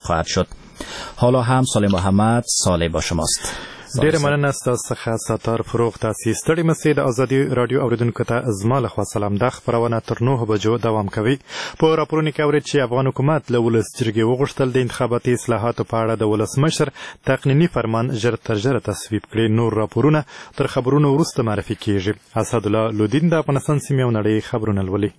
خواهد شد. حالا هم صالح محمد صالح با شماست. ډیره مننه ستاسو څخه ستار فروغ. تاسې ستړي مسئ د ازادي رادیو اوریدونکو ته زما لخوا سلام. دا خپرونه تر 9 بجو دوام کوي. په راپورونو کې اورید چې افغان حکومت له ولس جرګې وغوښتل د انتخاباتي اصلاحاتو په اړه د ولسمشر تقنیني فرمان ژر تر ژره تصویب کړي. نور راپورونه تر خبرونو وروسته معرفي کیږي. اسدالله لودین د افغانستان سیمې او نړۍ خبرونه لولي.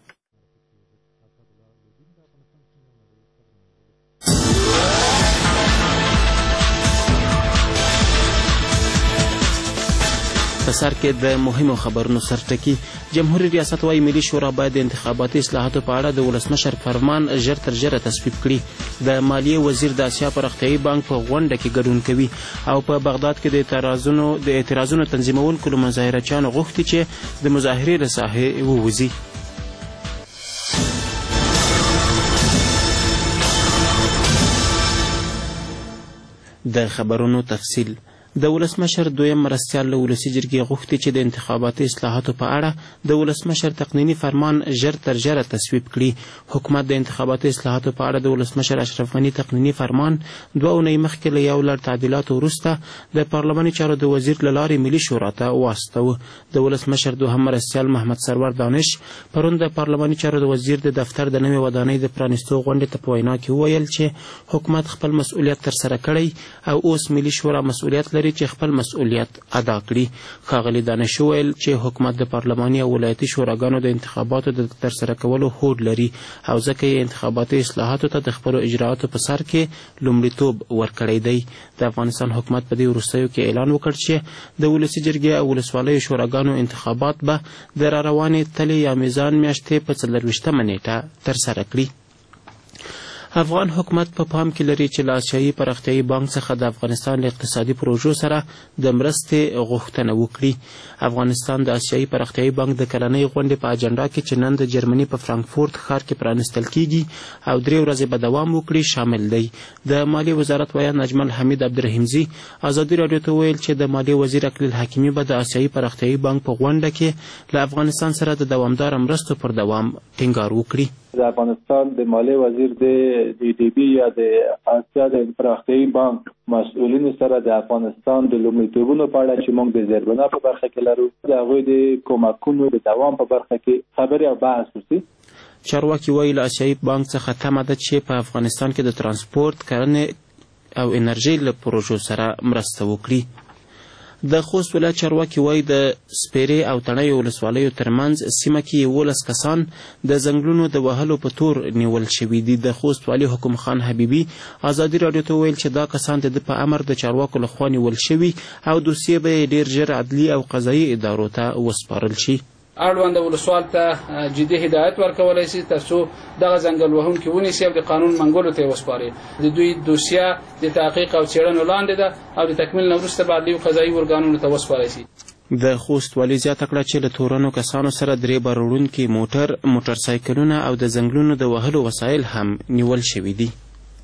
په سر کې د مهمو خبرونو سرټکی. جمهوریت ریاست وايي ملي شورا باید د انتخاباتي اصلاحاتو په اړه د ولسمشر فرمان ژر تر ژره تصویب کړي. د مالیې وزیر د اسیا پراختیایي بانک په غونډه کې ګډون کوي او په بغداد کې د اعتراضونو تنظیمونکو له مظاهرچیانو غوښتي چې د مظاهرې له ساحې ووځي. د خبرونو تفصیل. د ولسمشر دویم مرستیال له ولسي جرګې غوښتي چې د انتخاباتي اصلاحاتو په اړه د ولسمشر تقنیني فرمان ژر تر ژره تصویب کړي. حکومت د انتخاباتي اصلاحاتو په اړه د ولسمشر اشرف غني تقنیني فرمان 2 اونۍ مخکې له یو لړ تعدیلاتو وروسته د پارلماني چارو د وزیر له لارې ملي شورا ته واستوه. د ولسمشر دوهم مرستیال محمد سرور دانش پرون د پارلماني چارو د وزیر د دفتر د نوې ودانۍ د پرانیستو غونډې ته په وینا کې وویل چې حکومت خپل مسؤلیت ترسره کړی او اوس ملي شورا مسؤلیت لري چې خپل مسؤلیت ادا کړي. ښاغلي دانش وویل چې حکومت د پارلماني او ولایتي شوراګانو د انتخاباتو د ترسره کولو هوډ لري او ځکه یې انتخاباتي اصلاحاتو ته د خپلو اجرااتو په سر کې لومړیتوب ورکړی دی. د افغانستان حکومت په دې وروستیو کې اعلان وکړ چې د ولسي جرګې او ولسوالیو شوراګانو انتخابات به د راروانې تلې یا میزان میاشتې په 24مه نیټه ترسره کړي. افغان حکومت په پام کې لري چې له اسیایي پراختیایي بانک څخه د افغانستان له اقتصادي پروژو سره د مرستې غوښتنه وکړي. افغانستان د اسیایي پراختیایي بانک د کلنۍ غونډې په اجنډا کې چې نن د جرمني په فرانکفورت ښار کې پرانیستل کیږي او 3 ورځې به دوام وکړي شامل دی. د مالیې وزارت ویان نجمل حمید عبدالرحیمزي ازادي راډیو ته وویل چې د مالیې وزیر اقلیل حکیمي به د اسیایي پراختیایي بانک په غونډه کې له افغانستان سره د دوامداره مرستو پر دوام ټینګار وکړي. د افغانستان د مالیې وزیر د ډي بي یا د اسیا د پراختیایي بانک مسؤلینو سره د افغانستان د لومړیتوبونو په اړه چې موږ د زیربنا په برخه کې لرو د هغوی د کومکونو د دوام په برخه کې خبرې او بحث وشي. چارواکي وایي له اسیایي بانک څخه تمه ده چې په افغانستان کې د ترانسپورت، کرنې او انرژۍ له پروژو سره مرسته وکړي. د خوست ولایت چارواکي وایي د سپیرې او تڼیو ولسوالیو ترمنځ سیمه کې 11 کسان د ځنګلونو د وهلو په تور نیول شوي دي. د خوست والي حکم خان حبیبي ازادي راډیو ته وویل چې دا کسان د په امر د چارواکو لخوا نیول شوي او دوسیې به یې ډیر ژر عدلي او قضایي ادارو ته وسپارل شي. اړوند ولسوال ته جدي هدایت ورکولای شي ترڅو دغه ځنګل وهونکي ونیسي او د قانون منګولو ته وسپاري. د دوی دوسیه د تحقیق او څېړنو لاندې ده او د تکمیل نه وروسته به عدلي او قضایي ارګانونو ته وسپارل شي. د خوست والي زیاته کړه چې له تورنو کسانو سره 3 بار وړونکي موټرسایکلونه او د ځنګلونو د وهلو وسایل هم نیول شوي دي.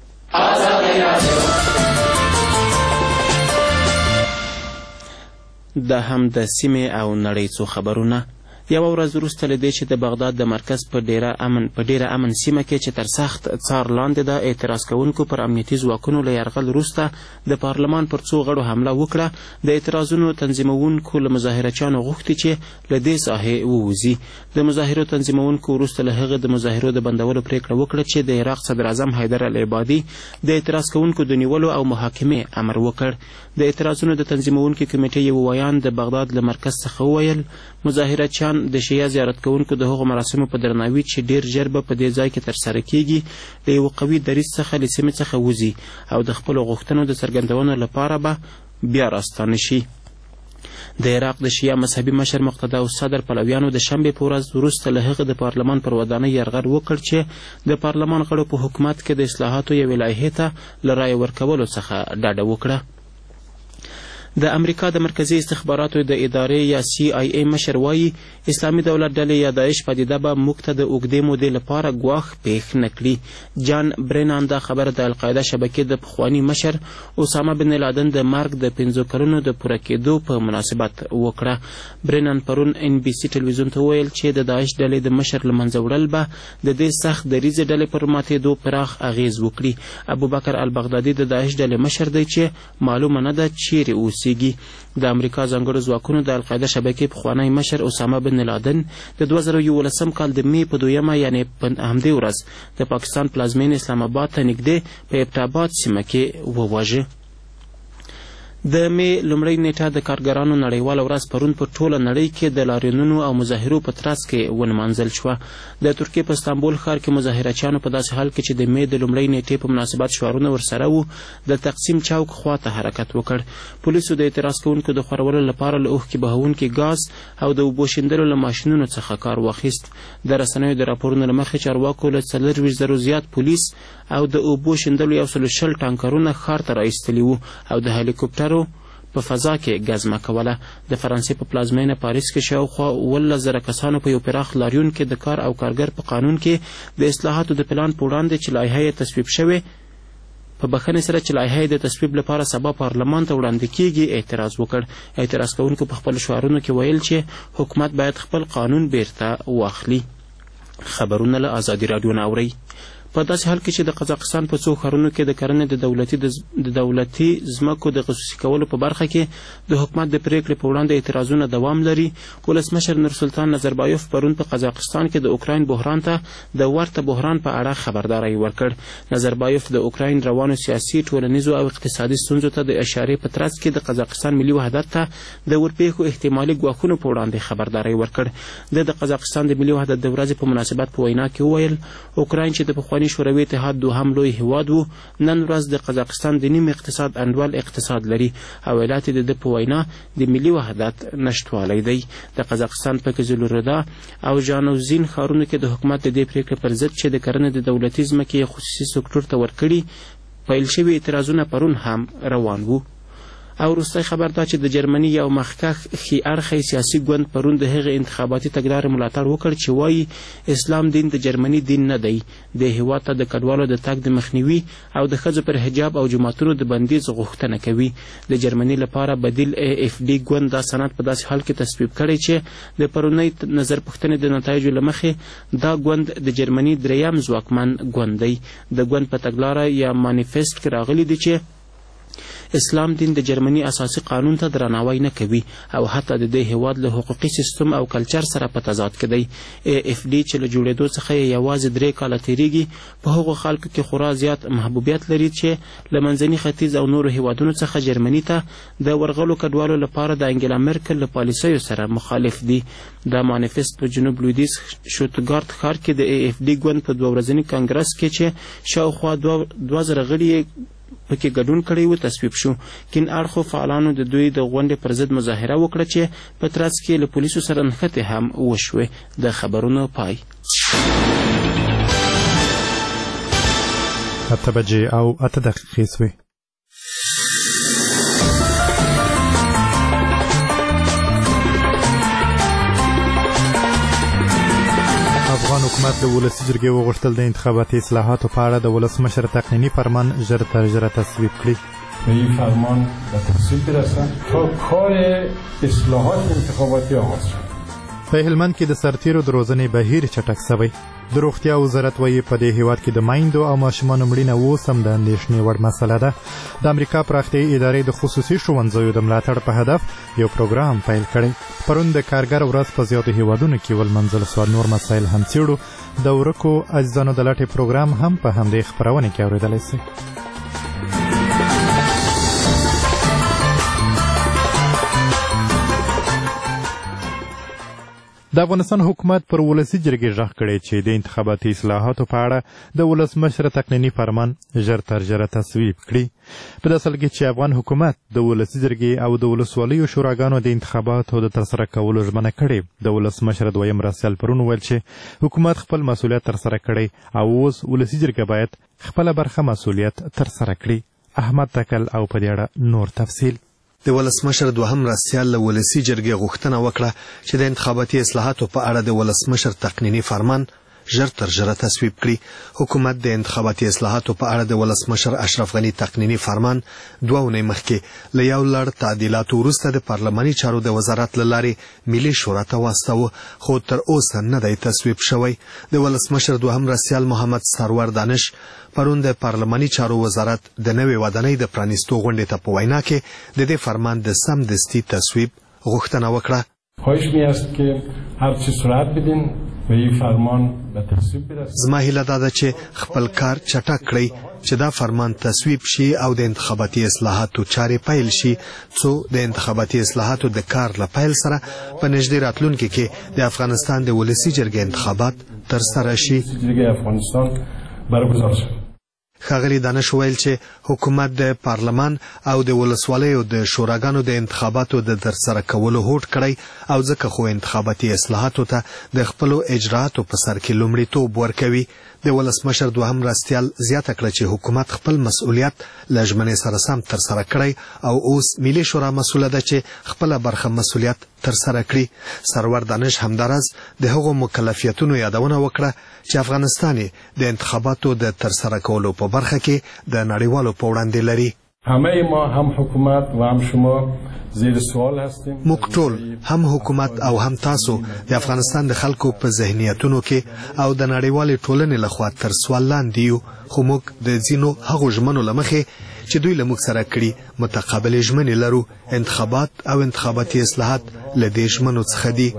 دا هم د سیمې او نړۍ څو خبرونه. یوه ورځ وروسته له دې چې د بغداد د مرکز په ډیره امن سیمه کې چې تر سخت څار لاندې ده اعتراض کوونکو پر امنیتي ځواکونو له یرغل وروسته د پارلمان پر څو غړو حمله وکړه. د اعتراضونو تنظیمونکو له مظاهرچیانو غوښتي چې له دې ساحې ووځي. د مظاهرو تنظیمونکو وروسته له هغه د مظاهرو د بندولو پریکړه وکړه چې د عراق صدر اعظم حیدر العبادي د اعتراض کوونکو د نیولو او محاکمې امر وکړ. د اعتراضونو د تنظیمونکو کمیټې یو ویان د بغداد له مرکز څخه وویل مظاهرچیان د شیعه زیارت کوونکو د هغو مراسمو په درناوي چې ډیر ژر به په دې ځای کې ترسره کیږي له یو قوي دریځ څخه له سیمې څخه وځي او د خپلو غوښتنو د څرګندولو لپاره به بیا راستانه شي. د عراق د شیعه مذهبي مشر مقتدا الصدر پلویانو د شنبې په ورځ وروسته له هغه د پارلمان پر ودانۍ یرغل وکړ چې د پارلمان غړو په حکومت کې د اصلاحاتو یوې لایحې ته له رایې ورکولو څخه ډډه وکړه. د امریکا د مرکزی استخباراتو د ادارې یا CIA مشر وایي اسلامي دولت ډلې یا داعش پدیده به موږ ته د اوږدې مودې لپاره ګواښ پېښ نه کړي. جان برینان دا خبره د القاعده شبکې د پخواني مشر اسامه بن لادن د مرګ د 5 کلونو د پوره کېدو په مناسبت وکړه. برینان پرون NBC ټلویزیون ته وویل چې د داعش ډلې د مشر له منځه وړل به د دې سخت دریځې ډلې پر ماتېدو پراخ اغیز وکړي. ابوبکر البغدادي د داعش ډلې مشر دی چې معلومه نه ده چیرې اوسیږي. د امریکا ځانګړو ځواکونو د القاعده شبکې پخوانی مشر اسامه بن لادن د 2011 کال د می په 2 یعنې په همدې ورځ د پاکستان پلازمین اسلام آباد ته نږدې په ابټاباد سیمه کې وواژه. د می لومړۍ نیټه د کارګرانو نړیواله ورځ پرون په ټوله نړۍ کې د لاریونونو او مظاهرو په ترڅ کې ونمانځل شوه. د ترکیې په استانبول ښار کې مظاهرچیانو په داسې حال کې چې د می د لومړۍ نیټې په مناسبت شعارونه ورسره وو د تقسیم چوک خواته حرکت وکړ. پولیسو د اعتراض کوونکو د خورولو لپاره له اوښکې بهونکي ګاز او د اوبو شیندلو له ماشینونو څخه کار واخیست. د رسنیو د راپورونو له مخې چارواکو له 40,000 زیات پولیس او د اوبو شیندلو 120 ټانکرونه ښار ته راایستلي وو او د هلیکوپټرو په فضا کې ګزمه کوله. د فرانسې په پلازمینه پاریس کې شاوخوا 11,000 کسانو په یو پراخ لاریون کې د کار او کارګر په قانون کې د اصلاحاتو د پلان په وړاندې چې لایحه یې تصویب شوې په بخښنې سره چې لایحه یې د تصویب لپاره سبا پارلمان ته وړاندې کیږي اعتراض وکړ. اعتراض کوونکو په خپلو شعارونو کې ویل چې حکومت باید خپل قانون بیرته واخلي. خبرونه له ازادي راډیو نه اورئ. په داسې حال کې چې د قزاقستان په څو ښارونو کې د کرنې د دولتي ځمکو د خصوصي کولو په برخه کې د حکومت د پریکړې په وړاندې اعتراضونه دوام لري. ولسمشر نورسلطان نظربایوف پرون په قزاقستان کې د اوکراین بحران ته د ورته بحران په اړه خبرداری ورکړ. نظربایوف د اوکراین روانو سیاسي، ټولنیزو او اقتصادي ستونزو ته د اشارې په ترڅ کې د قزاقستان ملي وحدت ته د ورپېښو احتمالي ګواښونو په وړاندې خبرداری ورکړ. د قزاقستان د ملي وحدت د ورځې په مناسبت په وینا کې وویل اوکراین چې د پخواني شوروي اتحاد دوهم لوی هیواد و نن ورځ د قزاقستان د نیم اقتصاد انډول اقتصاد لري او علت د ده په وینا د ملي وحدت نشتوالی دی. د قزاقستان په کزلوردا او جانوزین ښارونو کې د حکومت د دې پریکړې پر ضد چې د کرنې د دولتي ځمکې خصوصي سکتور ته ورکړي پیل شوي اعتراضونه پرون هم روان وو. او وروستی خبر دا چې د جرمني یو مخکښ ښي اړخی سیاسي ګوند پرون د هغې انتخاباتي تګلارې ملاتړ وکړ چې وایي اسلام دین د جرمني دین نه دی. د هېواد ته د کډوالو د تګ د مخنیوي او د ښځو پر حجاب او جوماتونو د بندیز غوښتنه کوي. د جرمني لپاره بدیل AfD ګوند دا سند په داسې حال کې تصویب کړی چې د پرونۍ نظر پوښتنې د نتایجو له مخې دا ګوند د جرمني دریم ځواکمن ګوند دی. د ګوند په تګلاره یا مانیفیسټ کې راغلی دی چې اسلام دین د جرمني اساسي قانون ته درناوی نه کوي او حتی د دې هیواد له حقوقي سیستم او کلچر سره په تضاد کې دی. AfD چې له جوړېدو څخه یې یوازې 3 کاله تېرېږي په هغو خلکو کې خورا زیات محبوبیت لري چې له منځني ختیځ او نورو هیوادونو څخه جرمني ته د ورغلو کډوالو لپاره د انګلا مرکل له پالیسیو سره مخالف دي. دا مانیفیسټ په جنوب لویدیځ شوتګارت ښار کې د AfD ګوند په 2 ورځني کانګرس کې چې شاوخوا 2000 غړي پکې ګډون کړی و تصویب شو. کین اړخو فعالانو د دوی د غونډې پر ضد مظاهره وکړه چې په ترڅ کې له پولیسو سره نښتې هم وشوې. د خبرونو پای 8 بجې او 8 دقیقې سوې. افغان حکومت د ولسي جرګې وغوښتل د انتخاباتي اصلاحاتو په اړه د ولسمشر تقنیني فرمان ژر تر ژره تصویب کړي. این فرمان به تصویب برسد تا کار اصلاحات انتخاباتی آغاز شد. په هلمند کې د سرتیرو د روزنې بهیر چټک شوی. د روغتیا وزارت وایي په دې هیواد کې د میندو او ماشومانو مړینه اوس هم د اندېښنې وړ مسله ده. د امریکا پراختیایي ادارې د خصوصي ښوونځیو د ملاتړ په هدف یو پروګرام پیل کړی. پرون د کارګر ورځ په زیاتو هیوادونو کې ولمنځل شو. نور مسایل هم څېړو. د ورکو اجزانو د لټې پروګرام هم په همدې خپرونې کې اورېدلی شئ. د افغانستان حکومت پر ولسي جرګې غږ کړی چې د انتخاباتي اصلاحاتو په اړه د ولسمشر تقنیني فرمان ژر تر ژره تصویب کړي. په داسې حال کې چې افغان حکومت د ولسي جرګې او د ولسوالیو شوراګانو د انتخاباتو د ترسره کولو ژمنه کړې. د ولسمشر دویم مرستیال پرون وویل چې حکومت خپل مسؤلیت ترسره کړی او اوس ولسي جرګه باید خپله برخه مسؤلیت ترسره کړي. احمد تکل او په دې اړه نور تفصیل. د ولسمشر دوهم مرستیال له ولسی جرګې غوښتنه وکړه چې د انتخاباتي اصلاحاتو په اړه د ولسمشر تقنینی فرمان ژر تر ژره تصویب کړي. حکومت د انتخاباتي اصلاحاتو په اړه د ولسمشر اشرف غنی تقنینی فرمان 2 اونۍ مخکې له یو لړ تعدیلاتو وروسته د پارلماني چارو د وزارت له لارې ملي شورا ته واستاوه، خو تر اوسه نه دی تصویب شوی. د ولسمشر دوهم رسیال محمد سرور دانش پرون د پارلماني چارو وزارت د نوې ودانۍ د پرانیستو غونډې ته په وینا کې د دې فرمان د سمدستي تصویب غوښتنه وکړه. خواهش می است که هر چی سرعت بدین و این فرمان به تصویب برسه. زما هیله ده چې خپل کار چټک کړئ چې دا فرمان تصویب شي او د انتخاباتي اصلاحاتو چارې پیل شي، څو د انتخاباتي اصلاحاتو د کار له پیل سره په نږدې راتلونکي کې د افغانستان د ولسی جرګې انتخابات تر سره شي. جرګې افغانستان برگزار شد. ښاغلي دانش ویل چې حکومت د پارلمان او د ولسوالیو د شوراګانو د انتخاباتو د ترسره کولو هوډ کړی او ځکه خو انتخاباتي اصلاحاتو ته د خپلو اجرااتو په سر کې لومړیتوب ورکوي. د ولسمشر دوهم مرستیال زیاته کړه چې حکومت خپل مسؤلیت له ژمنې سره سم ترسره کړی او اوس ملي شورا مسؤله ده چې خپله برخه مسؤلیت ترسره کړي. سرور دانش همداراز د هغو مکلفیتونو یادونه وکړه چې افغانستان د انتخاباتو د ترسره کولو په برخه کې د نړیوالو په وړاندې لري. همه ما هم حکومت و هم شما زیر سوال هستیم. موږ ټول هم حکومت او هم تاسو د افغانستان د خلکو په ذهنیتونو کې او د نړیوالې ټولنې لخوا تر سوال لاندې یو، خو موږ د ځینو هغو ژمنو له مخې چې دوی له موږ سره کړي متقابلې ژمنې لرو. انتخابات او انتخاباتي اصلاحات له دې ژمنو څخه دي.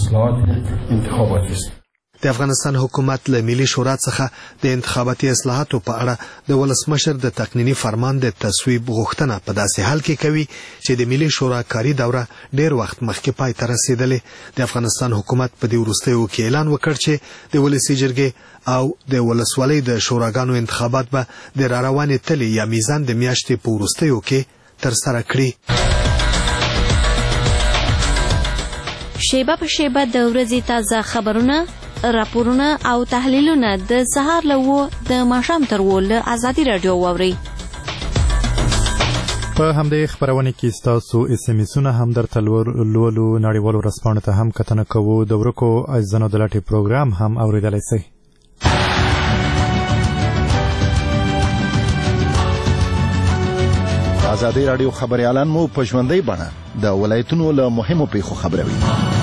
د افغانستان حکومت له ملي شورا څخه د انتخاباتي اصلاحاتو په اړه د ولسمشر د تقنینی فرمان د تصویب غوښتنه په داسې حال کې کوي چې د ملي شورا کاري دوره ډېر وخت مخکې پای ته رسېدلې. د افغانستان حکومت په دې وروستیو کې اعلان وکړ چې د ولسی جرګې او د ولسوالۍ د شوراګانو انتخابات به د راروانې تلې یا میزان د میاشتې په وروستیو کې ترسره کړي. شیبه په شیبه د ورځې تازه خبرونه، راپورونه او تحلیلونه د سهار له 9 د ماښام تر 10 له ازادي رادیو واورئ. په همدې خبرونه کې ستاسو اس ام اسونه هم درته لولو، نړیوالو رسپانو ته هم کتنه کوو، د ورکو اجزانو د لټې پروګرام هم اوریدلای شئ. ازادي رادیو خبريالان مو په ژوندۍ بڼه د ولایتونو له مهمو پیښو خبروي.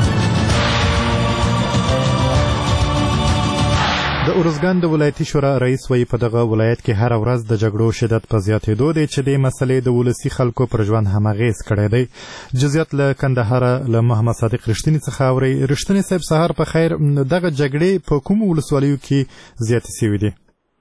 د ارزګان د ولایتي شورا رئیس وایي په دغه ولایت کې هر ورځ د جګړو شدت په زیاتېدو دی چې د مسلې د ولسي خلکو پر ژوند هم اغېز کړی دی. جزئیات له کندهار له محمد صادق رښتینی څخه اورئ. رښتینی صاحب سهار په خیر، دغه جګړې په کومو ولسوالیو کې زیاتې شوې دي؟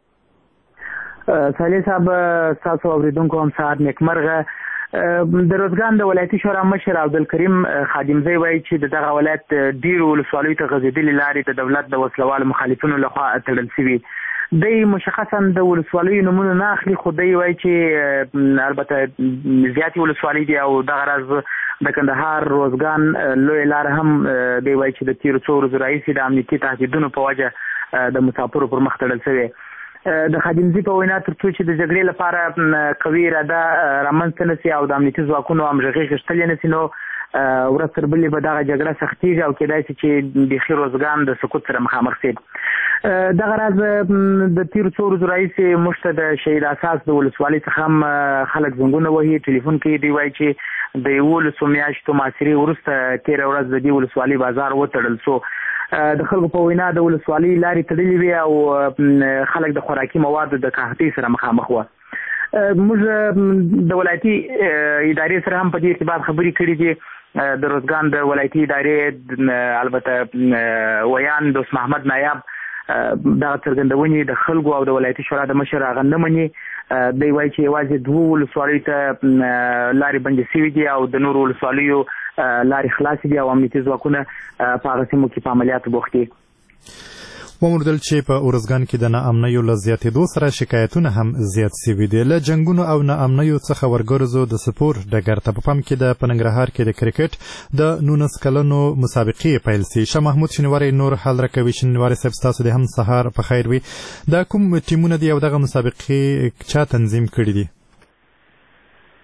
صالح صاحب تاسو اوریدونکو هم سهار نیکمرغه. د روزګان د ولایتي شورا مشر عبدالکریم خادمزی وایي چې دغه ولایت ډیرو ولسوالیو ته غځېدلې لارې د دولت د وسلوالو مخالفینو لخوا تړل شوي. دی مشخصا د ولسوالیو نومونه نه اخلي، خو دی وایي چې البته زیاتې ولسوالۍ دي او دغه راز د کندهار روزګان لوی لار هم دی وایي چې د تیرو څو ورځو راهیسې د امنیتي تهدیدونو په وجه د مسافرو پر مخ تړل شوی. د خادمزي په وینا تر څو چې د جګړې لپاره قوي اراده رامنځته نشي او د امنیتي ځواکونو همغږي غښتلې نشي، نو ورځ تر بلې به دغه جګړه سختېږي او کېدای شي چې بیخي روزګان د سقوط سره مخامخ شي. دغه راز د تیرو څو ورځو راهیسې موږ ته د شهید اساس د ولسوالۍ څخه هم خلک زنګونه وهي، ټلیفون کوي، دوی وایي چې د 11 میاشتو محاصرې وروسته تېره ورځ د دې ولسوالۍ بازار وتړل شو. د خلکو په وینا د ولسوالۍ لارې تړلې وې او خلک د خوراکي موادو د قحطۍ سره مخامخ وو. موږ د ولایتي ادارې سره هم په دې ارتباط خبرې کړې دي. د روزګان د ولایتي ادارې البته ویان دوست محمد نایاب دغه څرګندونې د خلکو او د ولایتي شورا د مشر هغه نه مني. دی وایي چې یوازې 2 ولسوالیو ته لارې بندې شوي دي او د نورو ولسوالیو لارې خلاصې دي او امنیتي ځواکونه په هغه سیمو کې په عملیاتو بوخت دي. وموندل چې په ارزګان کې د ناامنیو له زیاتېدو سره شکایتونه هم زیات شوي دي. له جنګونو او ناامنیو څخه ورګرځو د سپور ډګر ته په پام کې د ننګرهار کې د کرکټ د 19 کلنو مسابقې پیل شي. شاه محمود شینواری نور حال راکوي. شینواری صاحب ستاسو د هم سهار په خیر وي. دا کوم ټیمونه دي او دغه مسابقې چا تنظیم کړي دي؟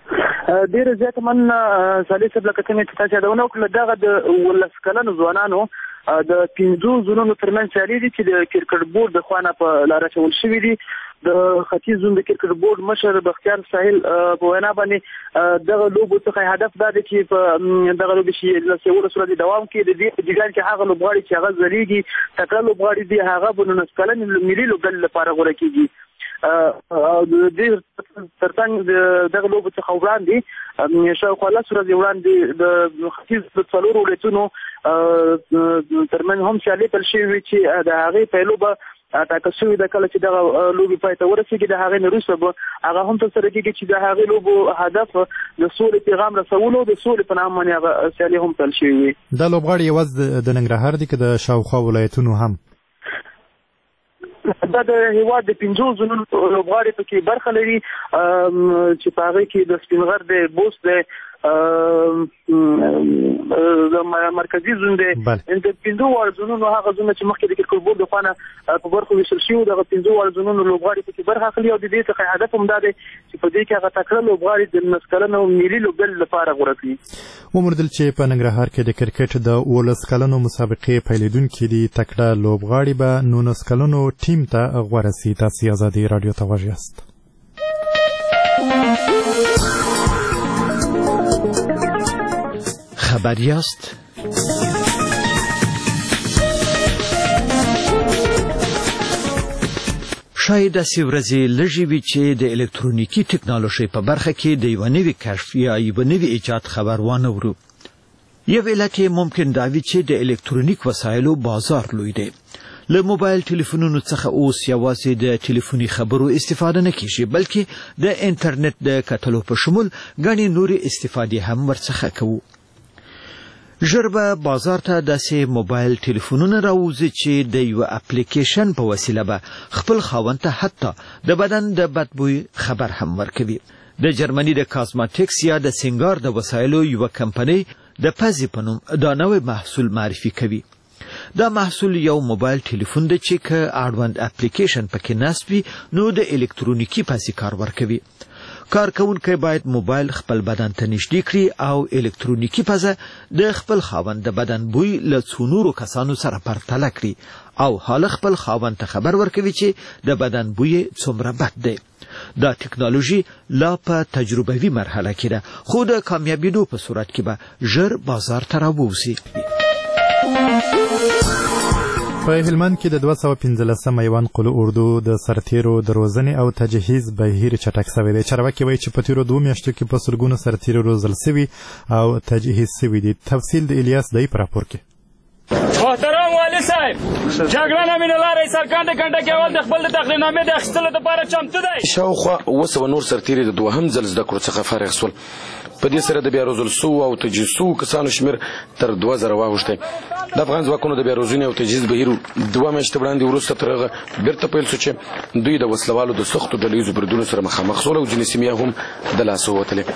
ډېر زیات من صالح صاحب لکه څنګه چې تاسو یادونه وکړه دغه د 19 کلنو ځوانانو د 15 زونونو ترمنځ چارې دي چې د کرکټ بورډ د خوانه په لار اچول شوي دي. د ختیځ زون د کرکټ بورډ مشر بختیار ساحل په وینا باندې دغه لوبو څخه هدف دا دی چې په دغه لوبې چې له سیول سره دوام کوي د دې دیګان کې هغه لوبغاړي چې هغه زریږي تکړه لوبغاړي دي هغه په 19 کلن ملي لوبډل لپاره غوړه کیږي. د دې ترڅنګ دغه لوبو څخه وړاندې شاوخوا لس ورځې وړاندې د ختیځ د څلورو ولایتونو ترمنځ هم سیالي پیل شوې چې د هغې پیلو به ټاکل شوې ده کله چې دغه لوبې پای ته ورسېږي د هغې نه وروسته به هغه هم ترسره کېږي چې د هغې لوبو هدف د سولې پیغام رسولو د سولې په نام باندې هغه سیالي هم پیل شوې وي. دا لوبغاړي یوازې د ننګرهار دي که د شاوخوا ولایتونو هم؟ دا د هیواد د 15 زونونو لوبغاړي پکې برخه لري چې په هغې کې د سپین غر دی، بوست دی، د مرکزي زون دی. د 15 واړه زونونو هغه زونه چې مخکې د کرکټ بورډ د خوانه په برخو ویشل شوي دغه 15 واړه زونونو لوبغاړي پکې برخه اخلي او د دې څخه هدف هم دا دی چې په دې کې هغه تکړه لوبغاړي د 19 کلنو ملي لوبډلې لپاره غوره کړي. وموندل چې په ننګرهار کې د کرکټ د 19 کلنو مسابقې پیلېدونکي دي تکړه لوبغاړي به 19 کلنو ټیم ته غوره سي. تاسو آزادي رادیو ته غوږ یاست. خبر یاست؟ شاید داسې ورځې لږې وي چې د الکترونیکي ټکنالوژۍ په برخه کې د یوه نوي کشف یا یوه نوي ایجاد خبر وانه ورو. یو علت ممکن دا وي چې د الکترونیک وسایلو بازار لوی دی. له موبایل ټلیفونونو څخه اوس یوازې د ټلیفوني خبرو استفاده نه کیږي بلکې د انټرنیټ د کتلو په شمول ګڼې نورې استفادې هم ورڅخه کوو. ژر به بازار ته داسې موبایل ټلیفونونه راوځي چې د یو اپلیکیشن په وسیله به خپل خاوند ته حتی د بدن د بدبوی خبر هم ورکوي. د جرمني د کاسماتیکس یا د سینګار د وسایلو یو کمپنۍ د پزې په نوم دا نوی محصول معرفي کوي. دا محصول یو موبایل ټلیفون دی چې که اړوند اپلیکیشن پکې نصب وي نو د الکترونیکي پزې کار ورکوي. کارکونکی باید موبایل خپل بدن ته نږدې کړي او الکترونیکي پزه د خپل خاوند د بدن بوی له څو نورو کسانو سره پرتله کړي او حال خپل خاوند ته خبر ورکوي چې د بدن بوی څومره بد دی. دا ټکنالوژي لا په تجربوي مرحله کې ده خو د کامیابیدو په صورت کې به ژر بازار ته راووځي. په هلمند کې د 215 میوان قلو اردو د سرتیرو د روزنې او تجهیز بهیر چټک شوی دی. چارواکي وایي چې په تیرو 2 میاشتو کې په سلګونو سرتیرو روزل شوي او تجهیز شوي دي. تفصیل د الیاس دای په راپور کې. محترم والی صاحب جګړه نه مینه لارې سرکانده کنده کې اول د خپل د تقدیرنامې د اخیستلو لپاره چمتو دی. شاوخوا 200 نور سرتیري د دوهم ځل زده کړو څخه فارغ شول. په دې سره د بیا روزل سوو او تجهیز سوو کسانو شمېر تر 2000 واوښتی. د افغان ځواکونو د بیا روزنې او تجهیز بهیر 2 میاشتې وړاندې وروسته تر هغه بیرته پیل شو چې دوی د وسلوالو د سختو ډلهییزو بریدونو سره مخامخ شول او ځینې سیمې هم د لاسه ووتلې.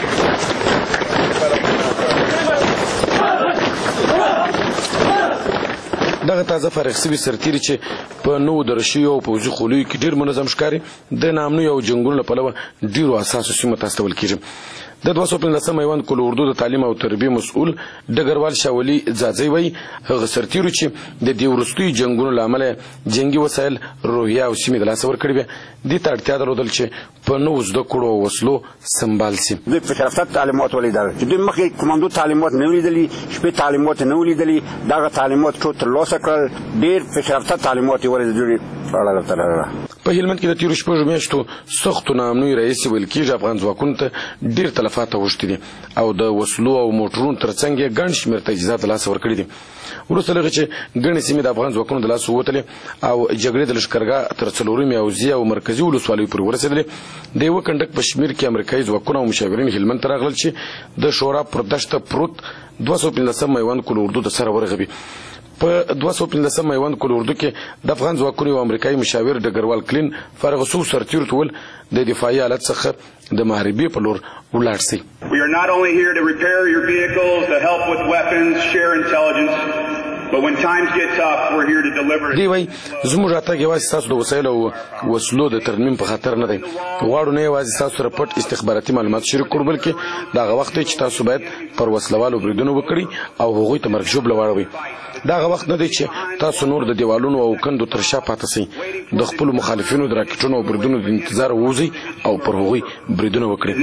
دغه تازه فارغ شوي سرتیري چې په نوو درشیو او پوځي خولیو کې ډېر منظم ښکاري د نامنیو او جنګونو له پلوه ډېرو اساسو سیمو ته استول کېږي. د 215 میوان قلو اردو د تعلیم او تربیه مسؤل ډګروال شاولي ځاځي وایي هغه سرتیرو چې د دې وروستیو جنګونو له امله جنګي وسایل روحیه او سیمې د لاسه ورکړي وي دې ته اړتیا درلودل چې په نوو زده کړو او وسلو سمبال سي. دوی په شرافت تعلیمات ولیدل چې دوی مخکې کمانډو تعلیمات نه ولیدلي شپې تعلیمات نه ولیدلي دغه تعلیمات ټول ترلاسه کړل ډېر په شرافت تعلیمات یې ولیدل. په هلمند کې د تیرو 6 میاشتو سختو ناامنیو رئیس ویل کېږي افغان ځواکونو ته ډېر تلفات اوښتي دي او د وسلو او موټرونو ترڅنګ یې ګڼ شمېر تجهیزات د لاسه ورکړي دي. وروسته لږه چې ګڼې سیمې د افغان ځواکونو د لاسه ووتلې او جګړې د لښکرګاه تر څلورمې حوزې او مرکزي ولسوالیو پورې ورسېدلې. د یوه کنډک په شمېر کې امریکایي ځواکونه او مشاورین هلمند ته راغلل چې د شورا پر دشته پروت 215 میوان قلو اردو د سره ورغبي. په 215 میوان قلو اردو کې د افغان ځواکونو او امریکایي مشاور ډګروال کلین فارغ شوو سرتیرو ته وویل د دفاعي حالت څخه د محاربې په لور ولاړ شئ. We are not only here to repair your vehicles, to help with weapons, share intelligence. دی وایي زموږ راتګ یوازې ستاسو د وسایلو او وسلو د ترمیم په خاطر نه دی. غواړو نه یوازې ستاسو سره پټ استخباراتي معلومات شریک کړو، بلکې د هغه وخت دی چې تاسو باید پر وسلوالو بریدونه وکړئ او هغوی ته مرګ ژوبله واړوئ. دا هغه وخت نه دی چې تاسو نور د دیوالونو او کندو تر شا پاتې سئ. د خپلو مخالفینو د راکټونو او بریدونو د انتظار ووځئ او پر هغوی بریدونه وکړئ.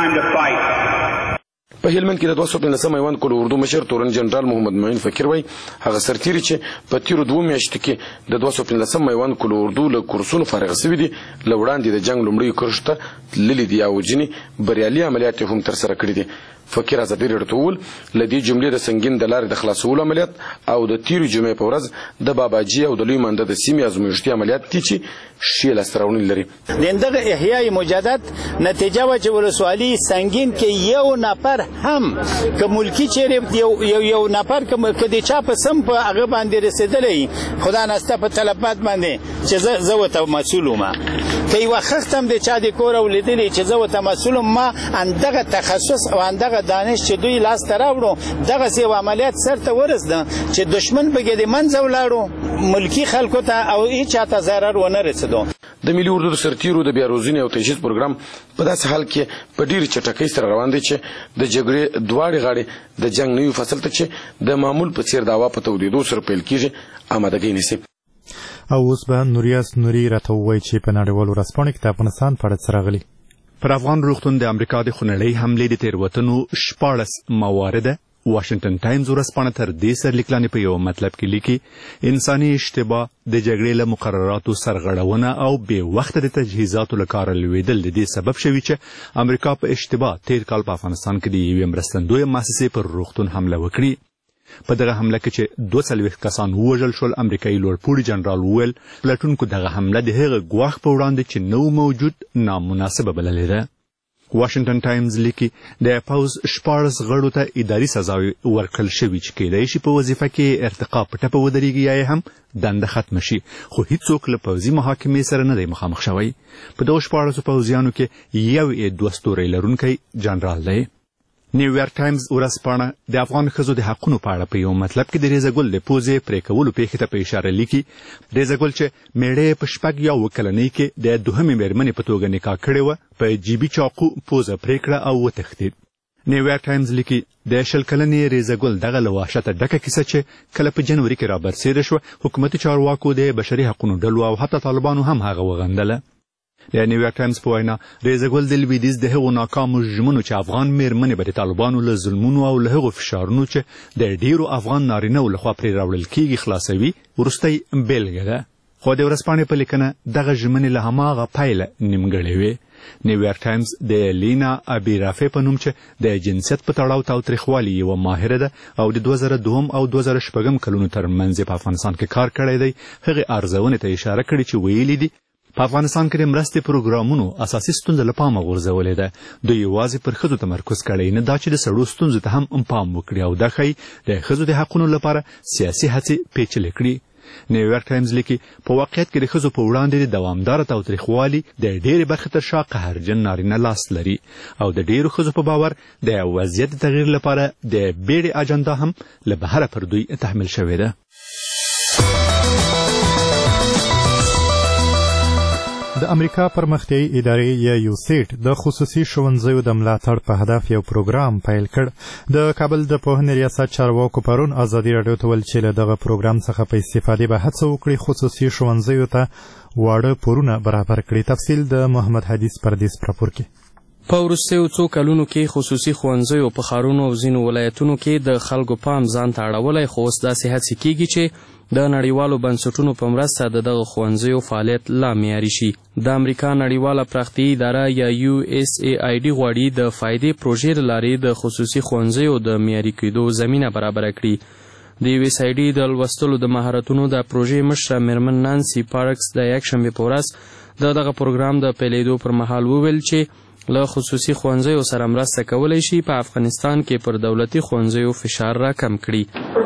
په هلمند کې د 215 میوند کول اردو مشر تورن جنرال محمد معین فقیر وایي هغه سرتیري چې په تیرو 2 میاشتو کې د 215 میوند کول اردو له کورسونو فارغ شوي دي، له وړاندې د جنګ لومړیو کرښو ته تللي دي او ځینې بریالي عملیات هم ترسره کړي دي. فقیر ازادي راډیو ته وویل له دې جملې د سنګین د لارې د خلاصولو عملیات او د تیرو جمعې په ورځ د باباجي او د لوی مانده د سیمې ازمویښتي عملیات دي چې ښې لاسته راوړنې لري. د دغه احیای مجدد نتیجه وه چې ولسوالي سنګین کې یو نفر هم که ملکي چیرې یو نفر که د چا په سم په هغه باندې رسېدلی خدا نسته په تلفات باندې چې زه ورته مسؤول وم، که یوه خښت هم د چا د کور ولیدلی چې زه ورته مسؤول وم، ما همدغه تخصص او همدغه دانش چې دوی لاسته راوړو دغسې یو عملیات سرته ورسېده چې دشمن پکې د منځه ولاړو، ملکي خلکو ته او هېچا ته ضرر ونه رسېدو. د ملي اردو د سرتیرو د بیا روزنې او تجهیز پروګرام په داسې حال کې په ډېرې چټکۍ سره روان دی چې د جګړې دواړې غاړې د جنګ نوي فصل ته چې د معمول په څېر د هوا په تودېدو سره پیل کېږي آمادګۍ نیسي. او اوس به نوریاس نوري راته ووایي چې په نړیوالو ورځپاڼو کې د افغانستان په اړه څه راغلي. پر افغان روغتون د امریکا د خونړۍ حملې د تېروتنو 14 موارده واشنگټن ټایمز ورځپاڼه تر دې سرلیکلانې په یو مطلب کې لیکي انساني اشتباه د جګړې له مقرراتو سرغړونه او بې وخته د تجهیزاتو له کاره لوېدل د دې سبب شوي چې امریکا په اشتباه تېر کال په افغانستان کې د یوې مرستندویه مؤسسې پر روغتون حمله وکړي. په دغه حمله کې چې 42 کسان ووژل شول، امریکایي لوړپوړي جنرال وویل پلټونکو دغه حمله د هغه ګواښ په وړاندې چې نو موجود نامناسبه بللې ده. واشنگټن ټایمز لیکي د پوز 14 غړو ته اداري سزاوي ورکړل شوي چې کېدای شي په وظیفه کې ارتقا په ټپه ودرېږي یا هم دنده ختمه شي، خو هیڅوک له پوځي محاکمې سره نه دی مخامخ شوی. په دغو 14 پوځیانو کې یو یې 2 ستوري لرونکی جنرال دی. نیویارک ټایمز ورځپاڼه د افغان ښځو د حقونو په اړه په یو مطلب کې د ریزه ګل د پوزې پرې کولو پیښې ته په اشاره لیکي ریزه ګل چې میړه په 6 کلنۍ کې د 2مې مېرمنې په توګه نکاح کړې وه په جیبي چاقو پوزه پرې کړه او وتښتېد. نیویارک ټایمز لیکي د 20 کلنې ریزه ګل دغه له وحشته ډکه کیسه چې کله په جنوري کې رابرسېره شوه حکومتي چارواکو د بشري حقونو ډلو او حتی طالبانو هم هغه وغندله. د نیویارک ټایمز په وینا ریزه ګل د لویدیځ د هغو ناکامو ژمنو چې افغان مېرمنې به د طالبانو له ظلمونو او له هغو فشارونو چې د ډیرو افغان نارینهو لخوا پرې راوړل کېږي خلاصوي وروستی بیلګه ده. خو د ورځپاڼې په لیکنه دغه ژمنې له هماغه پیله نیمګړې وې. نیویارک ټایمز د لینا ابیرافې په نوم چې د جنسیت په تړاو تاوتریخوالي یوه ماهره ده او د 2002 او 2006 کلونو ترمنځ په افغانستان کې کار کړی دی هغې ارزونې ته اشاره کړې چې ویلي دي په افغانستان کې د مرستې پروګرامونو اساسي ستونزه له پامه غورځولې ده. دوی یوازې پر ښځو تمرکز کړی نه دا چې د سړو ستونزو ته هم پام وکړي او دا ښایي د ښځو د حقونو لپاره سیاسي هڅې پیچلې کړي. نیویارک ټایمز لیکي په واقعیت کې د ښځو په وړاندې د دوامداره تاوتریخوالي د ډېرې برخې تر شا قهرجن نارینه لاس لري او د ډېرو ښځو په باور د وضعیت د تغییر لپاره د بیړې اجنډا هم له بهره پر دوی تحمیل شوې ده. د امریکا پرمختیایي ادارې یا یوسیټ د خصوصي ښوونځیو د ملاتړ په هدف یو پروګرام پیل کړ. د کابل د پوهنې ریاست چارواکو پرون ازادي راډیو ته ویل چې له دغه پروګرام څخه په استفادې به هڅه وکړي خصوصي ښوونځیو ته واړه پورونه برابر کړي. تفصیل د محمد حدیث پردیس راپور کې. په وروستیو څو کلونو کې خصوصي ښوونځیو په ښارونو او ځینو ولایتونو کې د خلکو پام ځان ته اړولی، خو اوس داسې هڅې کېږي چې د نړیوالو بنسټونو په مرسته د دغه ښوونځیو فعالیت لا معیاري شي. د امریکا نړیواله پراختیایي اداره یا USAID غواړي د فایدې پروژې له لارې د خصوصي ښوونځیو د معیاري کېدو زمینه برابره کړي. د USAID د لوستلو د مهارتونو د پروژې مشره مېرمن نانسي پارکس د یکشنبې په ورځ د دغه پروګرام د پیلېدو پر مهال وویل چې له خصوصي ښوونځیو سره مرسته کولی شي په افغانستان کې پر دولتي ښوونځیو فشار راکم کړي.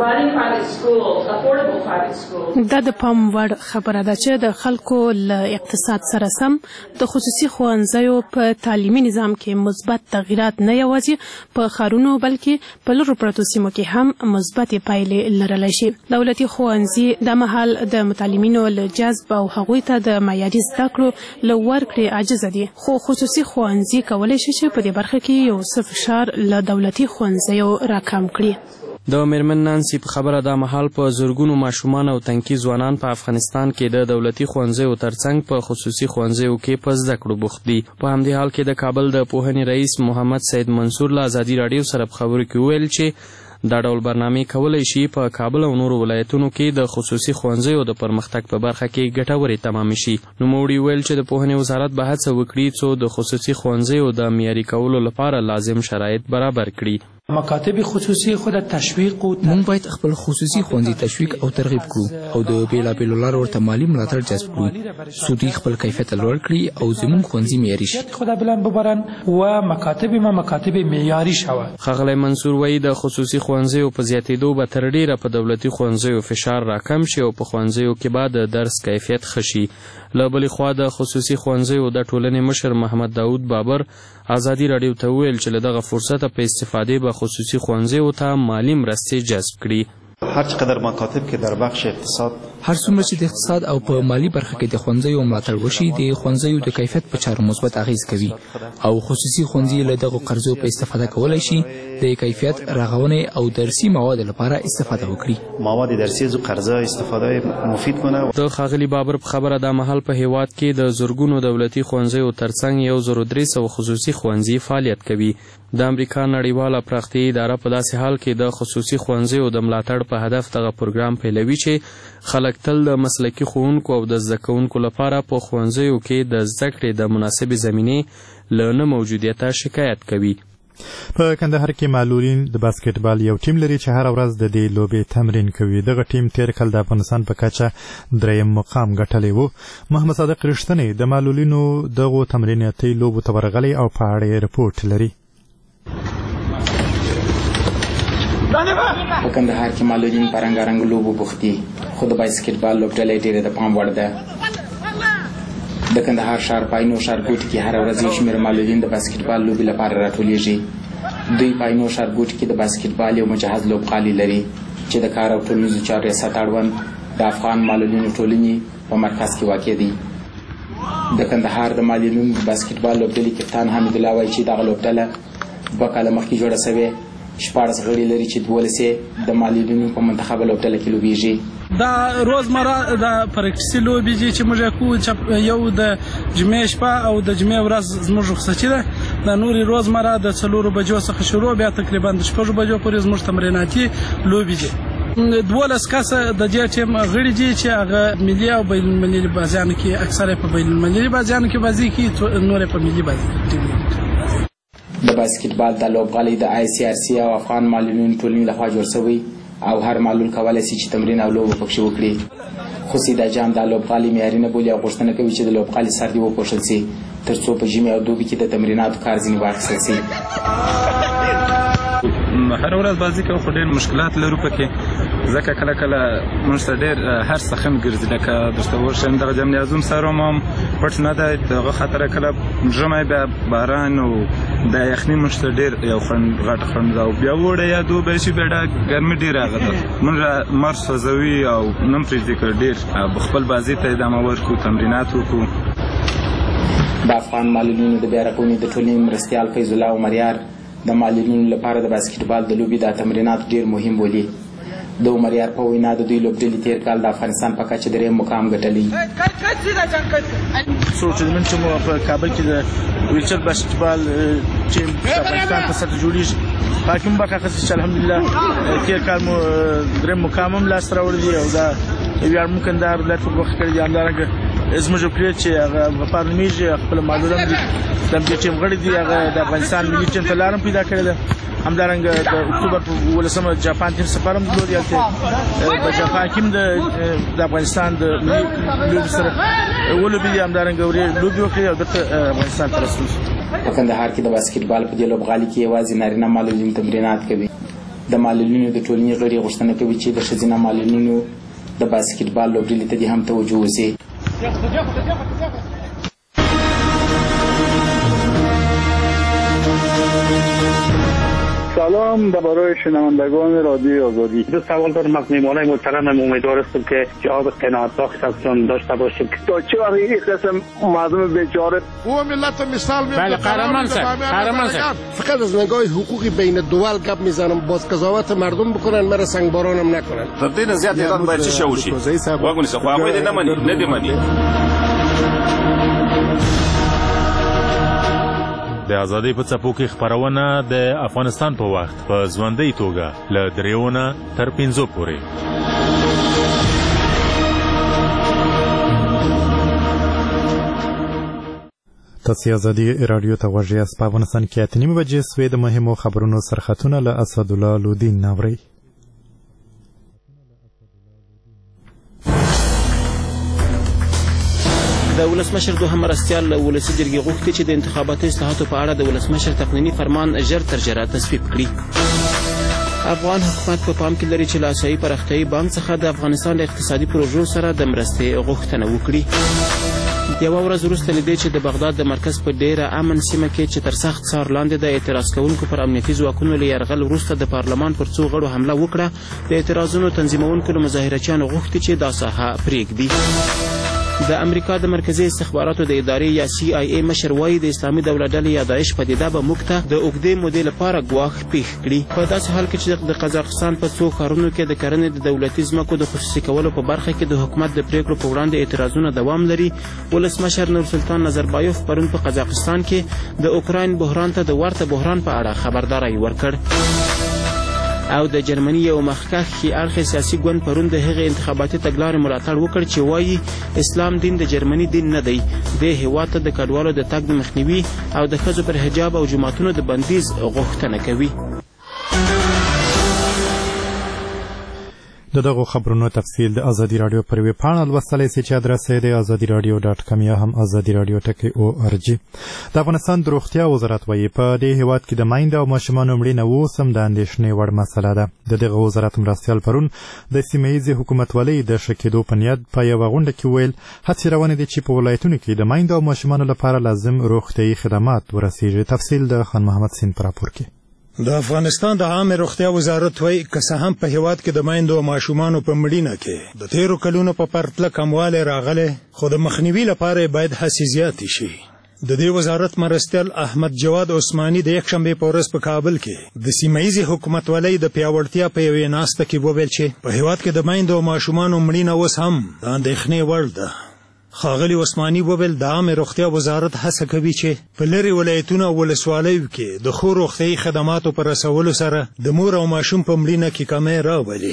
دا د پام وړ خبره ده چې د خلکو له اقتصاد سره سم د خصوصي ښوونځیو په تعلیمي نظام کې مثبت تغیرات نه یوازې په ښارونو بلکې په لرو پرتو سیمو کې هم مثبتې پایلې لرلی شي. دولتي ښوونځي د مهال د متعلمینو له جذب او هغوی ته د معیاري زده کړو له ورکړې عاجزه دي، خو خصوصي ښوونځي کولی شي چې په دې برخه کې یو څه فشار له دولتي ښوونځیو راکم کړي. د میرمن نانسي په خبره دا مهال په زرګونو ماشومان او تنکي ځوانان په افغانستان کې د دولتي ښوونځیو ترڅنګ په خصوصي ښوونځیو کې په زده کړو بوخت دي. په همدې حال کې د کابل د پوهنې رئیس محمد سید منصور له ازادي راډیو سره په خبرو کې وویل چې دا ډول برنامې کولی شي په کابل او نورو ولایتونو کې د خصوصي ښوونځیو د پرمختګ په برخه کې ګټورې تمامې شي. نوموړي وویل چې د پوهنې وزارت به هڅه وکړي څو د خصوصي ښوونځیو د معیاري کولو لپاره لازم شرایط برابر کړي. مکاتب خصوصي خود تشویق او مونږ باید خپل خصوصي ښوونځي تشویق او ترغیب کړو او د بیلابیلو لارو ورته مالي ملاتړ جذب کړو څو دوی خپل کیفیت لوړ کړي او زموږ ښوونځي معیاري شي. خدا بلند ببرن و مکاتب ما مکاتب معیاري شوه. ښاغلی منصور وایي د خصوصي ښوونځیو په زیاتېدو به تر ډیره په دولتي ښوونځیو فشار راکم شي او په ښوونځیو کې به د درس کیفیت ښه شي. له بلې خوا د خصوصي ښوونځیو د ټولنې مشر محمد داود بابر ازادي راډیو ته وویل چې له دغه فرصته په استفادې به خصوصي ښوونځیو ته مالي مرستې جذب کړي. هر چقدر مکاتب کې در بخش اقتصاد هر څومره چې د اقتصاد او په مالی برخه کې د ښوونځیو ملاتړ وشي د ښوونځیو د کیفیت په چارو مثبت اغیز کوي او خصوصي ښوونځي له دغو قرضو په استفاده کولی شي د کیفیت رغونې او درسي موادو لپاره استفاده وکړي. مواد درسي از قرضه استفاده مفید کنه. د ښاغلي بابر په خبره دا مهال په هیواد کې د زرګونو دولتي ښوونځیو ترڅنګ 1300 خصوصي ښوونځي فعالیت کوي. د امریکا نړیواله پراختیایي اداره په داسې حال کې د خصوصي ښوونځیو د ملاتړ په هدف دغه پروګرام پیلوي چې خلک تل د مسلکي ښوونکو او د زده کوونکو لپاره په ښوونځیو کې د زده کړې د مناسبې زمینې له نه موجودیته شکایت کوي. په کندهار کې معلولین د باسکټبال یو ټیم لري چې هر ورځ د دې لوبې تمرین کوي. دغه ټیم تیر کال د افغانستان په کچه 3م مقام ګټلی و. محمد صادق رښتینی د معلولینو دغو تمریناتي لوبو ته ورغلی او په اړه یې رپورټ لري. په کندهار کې معلولین په رنګارنګ لوبو بوخت دي خو د باسکټبال لوبډلې ډېرې د پام وړ ده. د کندهار ښار پاینو ښارګوټي کې هره ورځ یو شمېر معلولین د باسکټبال لوبې لپاره راټولیږي. دوی پاینو ښارګوټي کې د باسکټبال یو مجهز لوبغالي لري چې د کار او ټولنیزو چارو ریاست اړوند د افغان معلولینو ټولنې په مرکز کې واقع دي. د کندهار د معلولینو د باسکټبال لوبډلې کپتان حمید الله وایي چې دغه لوبډله 2 کاله مخکې جوړه سوې 14 غړي لري چې 12 د معلولینو په منتخبه لوبډله کې لوبیږي. دا روزمره د پریکټیسي لوبې دي چې موږ کوو یو د جمعې شپه او د جمعې ورځ زموږ رخصتي ده. د نورې روزمره د 4 بجو څخه شروع بیا تقریبا د 6 بجو پورې زموږ تمریناتي لوبې دي. 12 کسه د دې ټیم غړي دي چې هغه ملي او بین المللي بازیانو کې اکثره په بین المللي بازیانو کې بازي کوي، نور په ملي بازي کوي. د باسکټبال د لوبغالي د ICRC او افغان معلولینو ټولنې لخوا جوړ شوی او هر معلول کولی شي چې تمرین او لوبه پکښې وکړي. خو سیده جان دا لوبغالي معیاري نه بولي او غوښتنه کوي چې د لوبغالي سر دې وپوښل شي تر څو په ژمي او دوبي کې د تمریناتو کار ځینې واخیستل شي. هر ورځ بازي کوو خو ډېر مشکلات لرو پکې ځکه کله کله موږ ته ډېر هر څه خنډ ګرځي. لکه درته وښیم دغه جمع اعظم سر هم پټ نه دی، دغه خاطره کله ژمی بیا باران او د یخني موږ ته ډېر یو غټ خنډ ده او بیا اوړی یا دوبی شي بیا ګرمي ډېره هغه ده موږ مر سوځوي او نه پرېږدي که ډېر خپل بازي ته ادامه ورکړو، تمرینات وکړو. د افغان معلولینو د بیا رغونې د ټولنې مرستیال فیض الله عمریار د معلولینو لپاره د باسکټبال د لوبې د تمرینات ډېر مهم بولي. د عمریار په وینا د دوی لوبډلې تیر کال د افغانستان په کچه 3م مقام ګټلی. څو ټورنمنټ چې مو په کابل کې د ویلچر باسکټبال ټیم د افغانستان په سطح جوړیږي پاکې هم برخه اخیستې چې الحمدلله تیر کال مو 3م مقام هم لاسته راوړی دی او دا ویاړ مو کندهار ولایت په برخه کړی دی. همدارنګه زموږ پلیټ چې هغه غفار نومیږي خپل معلول هم د دې ټیم غړي دي، هغه د افغانستان ملي ټیم ته لار هم پیدا کړې ده همدارنګه د اکتوبر په 18 جاپان ټیم سفر هم درلود یالته په جاپان کې د افغانستان د لوبې سره ولوبې همدارنګه لوبې وکړي او د افغانستان ته رسول شو. په کندهار کې د باسکټبال په دې لوبغالي کې یوازې نارینه معلولین تمرینات کوي. د معلولینو د ټولنې غړي غوښتنه کوي چې د ښځینه معلولینو د باسکټبال لوبډلې ته دې هم توجه وشي. سلام برای شنوندگان رادیو آزادی. دو سوال دارم از میهمانان محترم. امیدوار هستم که جواب قناعت بخش ازشون داشته باشیم. تا چه وقت این قسم مردم بیچاره او ملت مثال میاد. بله قهرمان صاحب فقط از نگاه حقوقی بین الدول گپ میزنم. باز قضاوت مردم بکنن مرا سنگبارانم نکنن. تر دې نه زیات تعداد باید چی شوشي واګونی څه خو هغه دې نه مني نه دې مني. د ازادۍ په څپو کې خپرونه د افغانستان په وخت په ژوندۍ توګه له 3 نه تر 5 پورې. تاسو ازادي رادیو ته غوږ یاست. په افغانستان کې 8:30 بجې سوې د مهمو خبرونو سرخطونه له اسدالله لودین ناوري. د ولسمشر دوهم مرستیال ولسي جرګې غوښتي چې د انتخاباتي اصلاحاتو په اړه د ولسمشر تقنیني فرمان ژر تر ژره تصویب کړي. افغان حکومت په پام کې لري چې له آسیایي پراختیایي بانک څخه د افغانستان د اقتصادي پروژو سره د مرستې غوښتنه وکړي. یوه ورځ وروسته له دې چې د بغداد د مرکز په ډیره امن سیمه کې چې تر سخت څار لاندې د اعتراض کوونکو پر امنیتي ځواکونو له یرغل وروسته د پارلمان پر څو غړو حمله وکړه، د اعتراضونو تنظیمونکو له مظاهرچیانو غوښتي چې دا ساحه پرېږدي. د امریکا د مرکزي استخباراتو د ادارې یا CIA مشر وایي د اسلامي دولت ډلې یا داعش پدیده به موږ ته د اوږدې مودې لپاره ګواښ پیښ کړي. په داسې حال کې چې د قزاقستان په څو ښارونو کې د کرنې د دولتي ځمکو د خصوصي کولو په برخه کې د حکومت د پریکړو په وړاندې اعتراضونه دوام لري، ولسمشر نورسلطان نظربایوف پرون په قزاقستان کې د اوکراین بحران ته د ورته بحران په اړه خبرداری ورکړ. او د جرمني یو مخکښ اړخي سیاسي ګوند پرون د هغې انتخاباتي تګلارې ملاتړ وکړ چې وایي اسلام دین د جرمني دین نه دی. د هېواد ته د کډوالو د تګ د مخنیوي او د ښځو پر حجاب او جوماتونو د بندیز غوښتنه کوي. دغه خبرونو تفصیل د ازادي رادیو پر ویب پاڼه لوستلی سي چې ادرس یې د azadiradio.com یا هم azadiradio.org. د افغانستان د روغتیا وزارت وایي په دې هیواد کې د میندو او ماشومانو مړینه اوس هم د اندېښنې وړ مسله ده. د دغه وزارت مرستیال پرون د سیمه ییزې حکومتولۍ د ښه کېدو په نیت په یوه غونډه کې ویل هڅې روانې دي چې په ولایتونو کې د میندو او ماشومانو لپاره لازم روغتیایي خدمات ورسیږي. تفصیل د خان محمد سین په راپور کې. د افغانستان د عامه روغتیا وزارت وایي که څه هم په هیواد کې د میندو او ماشومانو په مړینه کې د تیرو کلونو په پرتله کموالی راغلی، خو د مخنیوي لپاره باید هڅې زیاتې شي. د دې وزارت مرستیال احمد جواد عثماني د یکشنبې په ورځ په کابل کې د سیمه ییزې حکومتولۍ د پیاوړتیا په یوې ناسته کې وویل چې په هیواد کې د میندو او ماشومانو مړینه اوس هم د اندېښنې وړ ده. ښاغلي عثماني وویل د عامه روغتیا وزارت هڅه کوي چې په لرې ولایتونو او ولسوالیو کې د ښو روغتیایي خدماتو په رسولو سره د مور او ماشوم په مړینه کې کمی راولي.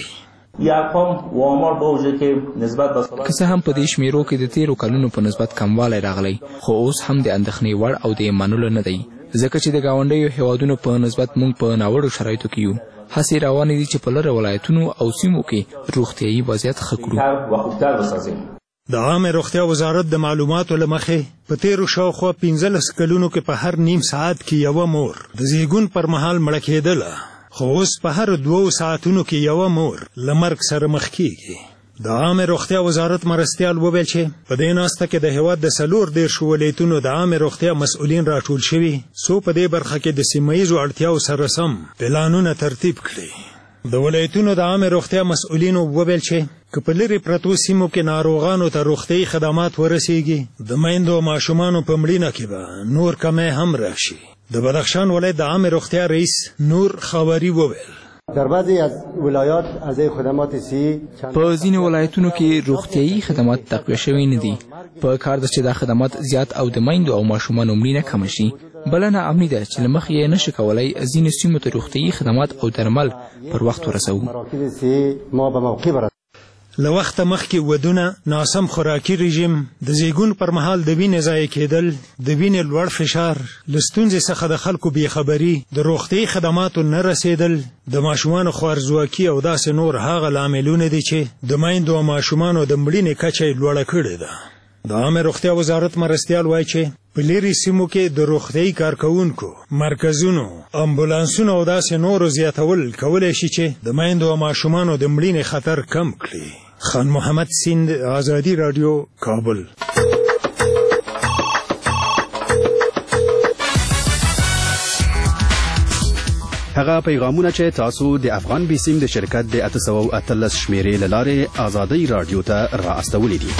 که څه هم په دې شمیرو کې د تیرو کلونو په نسبت کموالی راغلی، خو اوس هم د اندېښنې وړ او د منلو نه دی، ځکه چې د ګاونډیو هیوادونو په نسبت موږ په ناوړو شرایطو کې یو. هڅې روانې دي چې په لرې ولایتونو او سیمو کې روغتیایي وضعیت ښه کړو. د عامه روغتیا وزارت د معلوماتو له مخې په تیرو شاوخوا 15 کلونو کې په هر نیم ساعت کې یوه مور د زیږون پر مهال مړه کېدله، خو اوس په هر 2 ساعتونو کې یوه مور له مرګ سره مخ کېږي. د عامه روغتیا وزارت مرستیال وویل چې په دې ناسته کې د هیواد د 14 ولایتونو د عامه روغتیا مسؤلین راټول شوي، څو په دې برخه کې د سیمه ییزو اړتیاو سره سم پلانونه ترتیب کړي. د ولایتونو د عامه روغتیا مسؤلینو وویل چې که په لرې پرتو سیمو کې ناروغانو ته روغتیایي خدمات ورسیږي، د میندو او ماشومانو په مړینه کې به نور کمی هم راشي. د بدخشان ولایت د عامه روغتیا رئیس نور خاوري وویل در بعضی از ولایات از خدمات په ځینې ولایتونو کې روغتیایي خدمات تقویه شوي نه دي. په کار ده چې دا خدمات زیات او د میندو او ماشومانو مړینه کمه شي. بلنه امني ده چې له مخې یې نشي کولی ځینې سیمو ته روغتیایي خدمات او درمل پر وخت ورسوو. له وخته مخکې ودونه، ناسم خوراکي رژیم، د زیږون پر مهال د وینې ضایع کېدل، د وینې لوړ فشار، له ستونزې څخه د خلکو بېخبري، د روغتیایي خدماتو نه رسېدل، د ماشومانو خوارځواکي او داسې نور هغه لاملونه دي چې د میندو او ماشومانو د مړینې کچه یې لوړه کړې ده. د عامه روغتیا وزارت مرستیال وایي چې په لیرې سیمو کې د روغتیایي کارکوونکو، مرکزونو، امبولانسونو او داسې نورو زیاتول کولی شي چې د میندو او ماشومانو د مړینې خطر کم کړي. خان محمد سیند، آزادي رادیو، کابل. هغه پیغامونه چې تاسو د افغان بیسیم د شرکت د 813 شمیرې له لارې آزادي رادیو ته را استولې دي.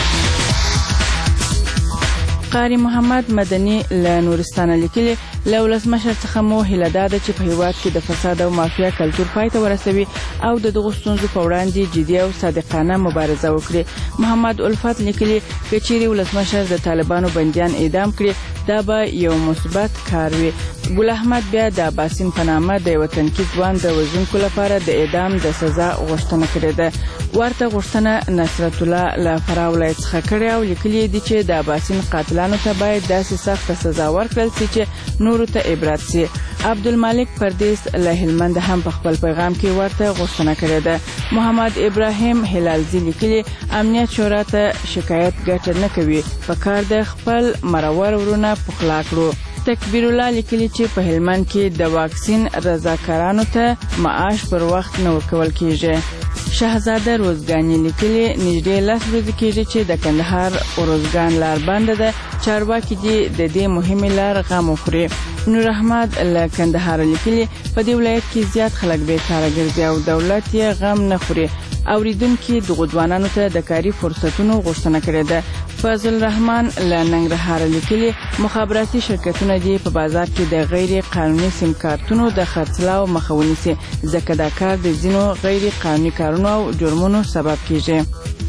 قاری محمد مدني له نورستان لیکلي، له ولسمشر څخه مو هیله ده چې په هیواد کې د فساد او مافیا کلتور پای ته ورسوي او د دغو ستونزو په وړاندې جدي او صادقانه مبارزه وکړي. محمد الفت لیکلي، که چیرې ولسمشر د طالبانو بندیان اعدام کړي دا به یو مثبت کار وي. ګل احمد بیا د باسین په نامه د یو تنکي ځوان د وژونکو لپاره د اعدام د سزا غوښتنه کړې ده. ورته غوښتنه نصرت الله له فراه ولایت څخه کړې او لیکلي دي چې د باسین قاتلانو ته باید داسې سخته سزا ورکړل شي چې نورو ته عبرت شي. عبدالمالک پردیس له هلمند هم په خپل پیغام کې ورته غوښتنه کړې ده. محمد ابراهیم هلالزي لیکلي، امنیت شورا ته شکایت ګټه نه کوي، پکار د خپل مرور ورونه پخلا کړو. تکبیر الله لیکلي چې په هلمند کې د واکسین رضاکارانو ته معاش پر وخت نه ورکول کیږي. شهزاده روزګانی لیکلي، نږدې 10 ورځې کېږي چې د کندهار اروزګان لار بنده ده، چارواکي دې د دې مهمې لار غم وخوري. نور احمد له کندهار لیکلي، په دې ولایت کې زیات خلک بیکاره ګرځي او دولت یې غم نه خوري. اوریدونکو دغو ځوانانو ته د کاري فرصتونو غوښتنه کړې ده. فضل الرحمن له ننګرهار لیکلي، مخابراتي شرکتونه دې په بازار کې د غیر قانوني سیم کارتونو د خرڅلاو مخه ونیسي، ځکه دا کار د ځینو غیر قانوني کارونو او جرمونو سبب کیږي.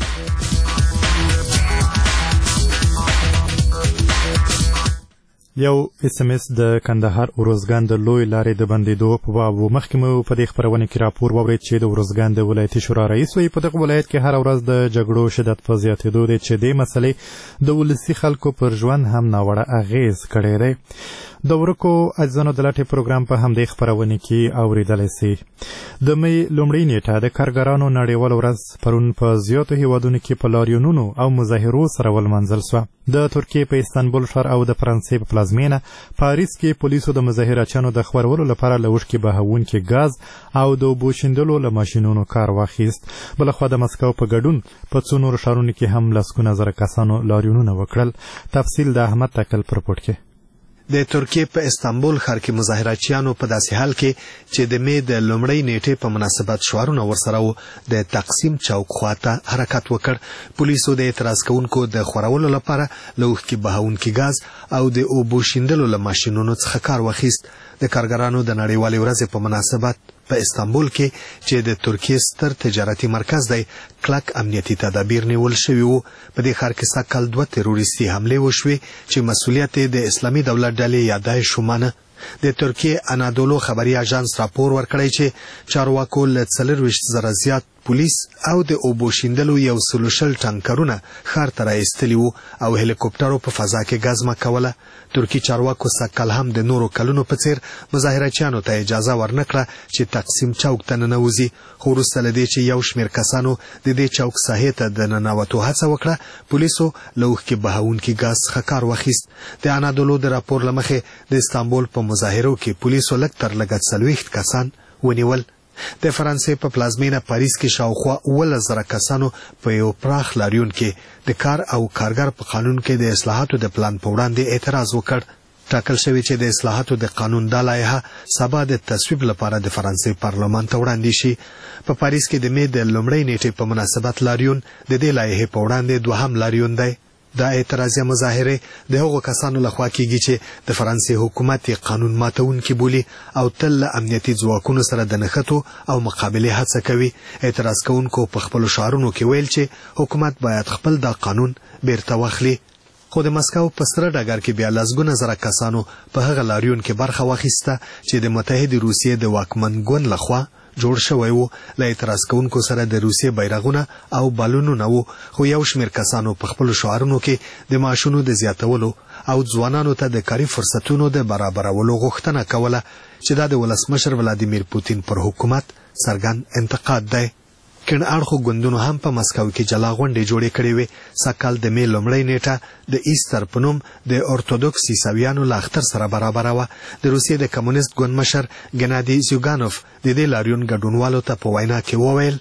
یو SMS د کندهار اروزګان د لوی لارې د بندیدو په باب مخکې مو په دې خپرونه کې راپور واورید چې د اروزګان د ولایتي شورا رئیس وایي په دغه ولایت کې هر ورځ د جګړو شدت په زیاتېدو دی چې دې مسلې د ولسي خلکو پر ژوند هم ناوړه اغیز کړی دی. د ورکو اجزانو د لټې پروګرام په همدې خپرونه کې اوریدلی سي. د مې لومړۍ نیټه د کارګرانو نړیواله ورځ پرون په زیاتو هیوادونو کې په لاریونونو او مظاهرو سره ولمانځل سوه. د ترکیې په استانبول ښار او د فرانسې په پلازمینه پاریس کې پولیسو د مظاهرچیانو د خپرولو لپاره له اوښکې بهوونکي ګاز او د اوبو شیندلو له ماشینونو کار واخیست. بلخوا د مسکو په ګډون په څو نورو ښارونو کې هم لسګونه زره کسانو لاریونونه وکړل. تفصیل د احمد تکل پر پورت کې. د ترکیې په استانبول ښار کې مظاهرچیانو په داسې حال کې چې د مې د لومړۍ نیټې په مناسبت شعارونه ورسره وو د تقسیم چوک خواته حرکت وکړ. پولیسو د اعتراض کوونکو د خورولو لپاره له اوښکې بهوونکي ګاز او د اوبو شیندلو له ماشینونو څخه کار واخیست. د کارګرانو د نړیوالې ورځې په مناسبت په استانبول کې چې د ترکیې ستر تجارتي مرکز دی کلک امنیتي تدابیر نیول شوي وو. په دې ښار کې سږکال 2 تروریستي حملې وشوې چې مسؤلیت یې د اسلامي دولت ډلې یا داعش ومانه. د ترکیې انادولو خبري اژانس راپور ورکړی چې چارواکو له 40,000 زیات پولیس او د اوبو شیندلو 100 ټانکرونه ښار ته راایستلي وو او هلیکوپټرو په فضا کې ګزمه کوله. ترکي چارواکو سږکال هم د نورو کلونو په څیر مظاهرچیانو ته اجازه ورنکړه چې تقسیم چوک ته ننوځي، خو وروسته له دې چې یو شمېر کسانو د دې چوک ساحې ته د ننوتو هڅه وکړه، پولیسو له اوښکې بهوونکي ګاز څخه کار واخیست. د انادولو د راپور له مخې د استانبول په مظاهرو کې پولیسو لږ تر لږه 40 کسان ونیول. د فرانسې په پلازمینه پاریس کې شاوخوا 11,000 کسانو په یو پراخ لاریون کې د کار او کارګر په قانون کې د اصلاحاتو د پلان په وړاندې اعتراض وکړ. ټاکل شوی چې د اصلاحاتو د قانون دا لایحه سبا د تصویب لپاره د فرانسې پارلمان ته وړاندې شي. په پاریس کې د مې د لومړۍ نیټې په مناسبت لاریون د دې لایحې په وړاندې دوهم لاریون دی. دا اعتراضیه مظاهره د هغو کسانو لخوا کیږي چې د فرانسې حکومت یې قانون ماتونکي بولي او تل له امنیتي ځواکونو سره د نښتو او مقابلې هڅه کوي. اعتراض کوونکو په خپلو شعارونو کې ویل چې حکومت باید خپل دا قانون بیرته واخلي. خو د مسکو په سره ډګر کې بیا لسګونه زره کسانو په هغه لاریون کې برخه واخیسته چې د متحدې روسیې د واکمن ګوند لخوا جوړ شوی و. له اعتراض کوونکو سره د روسیې بیرغونه او بالونونه وو، خو یو شمېر کسانو په خپلو شعارونو کې د معاشونو د زیاتولو او ځوانانو ته د کاري فرصتونو د برابرولو غوښتنه کوله چې دا د ولسمشر ولادیمیر پوتین پر حکومت څرګند انتقاد دی. کڼ اړخو ګوندونو هم په مسکو کې جلا غونډې جوړې کړې وې. سږکال د مې لومړۍ نیټه د ایستر په نوم د اورتودوکس عیسویانو له اختر سره برابره وه. د روسیې د کمونیست ګوند مشر ګنادي زیوګانوف د دې لاریون ګډونوالو ته په وینا کې وویل: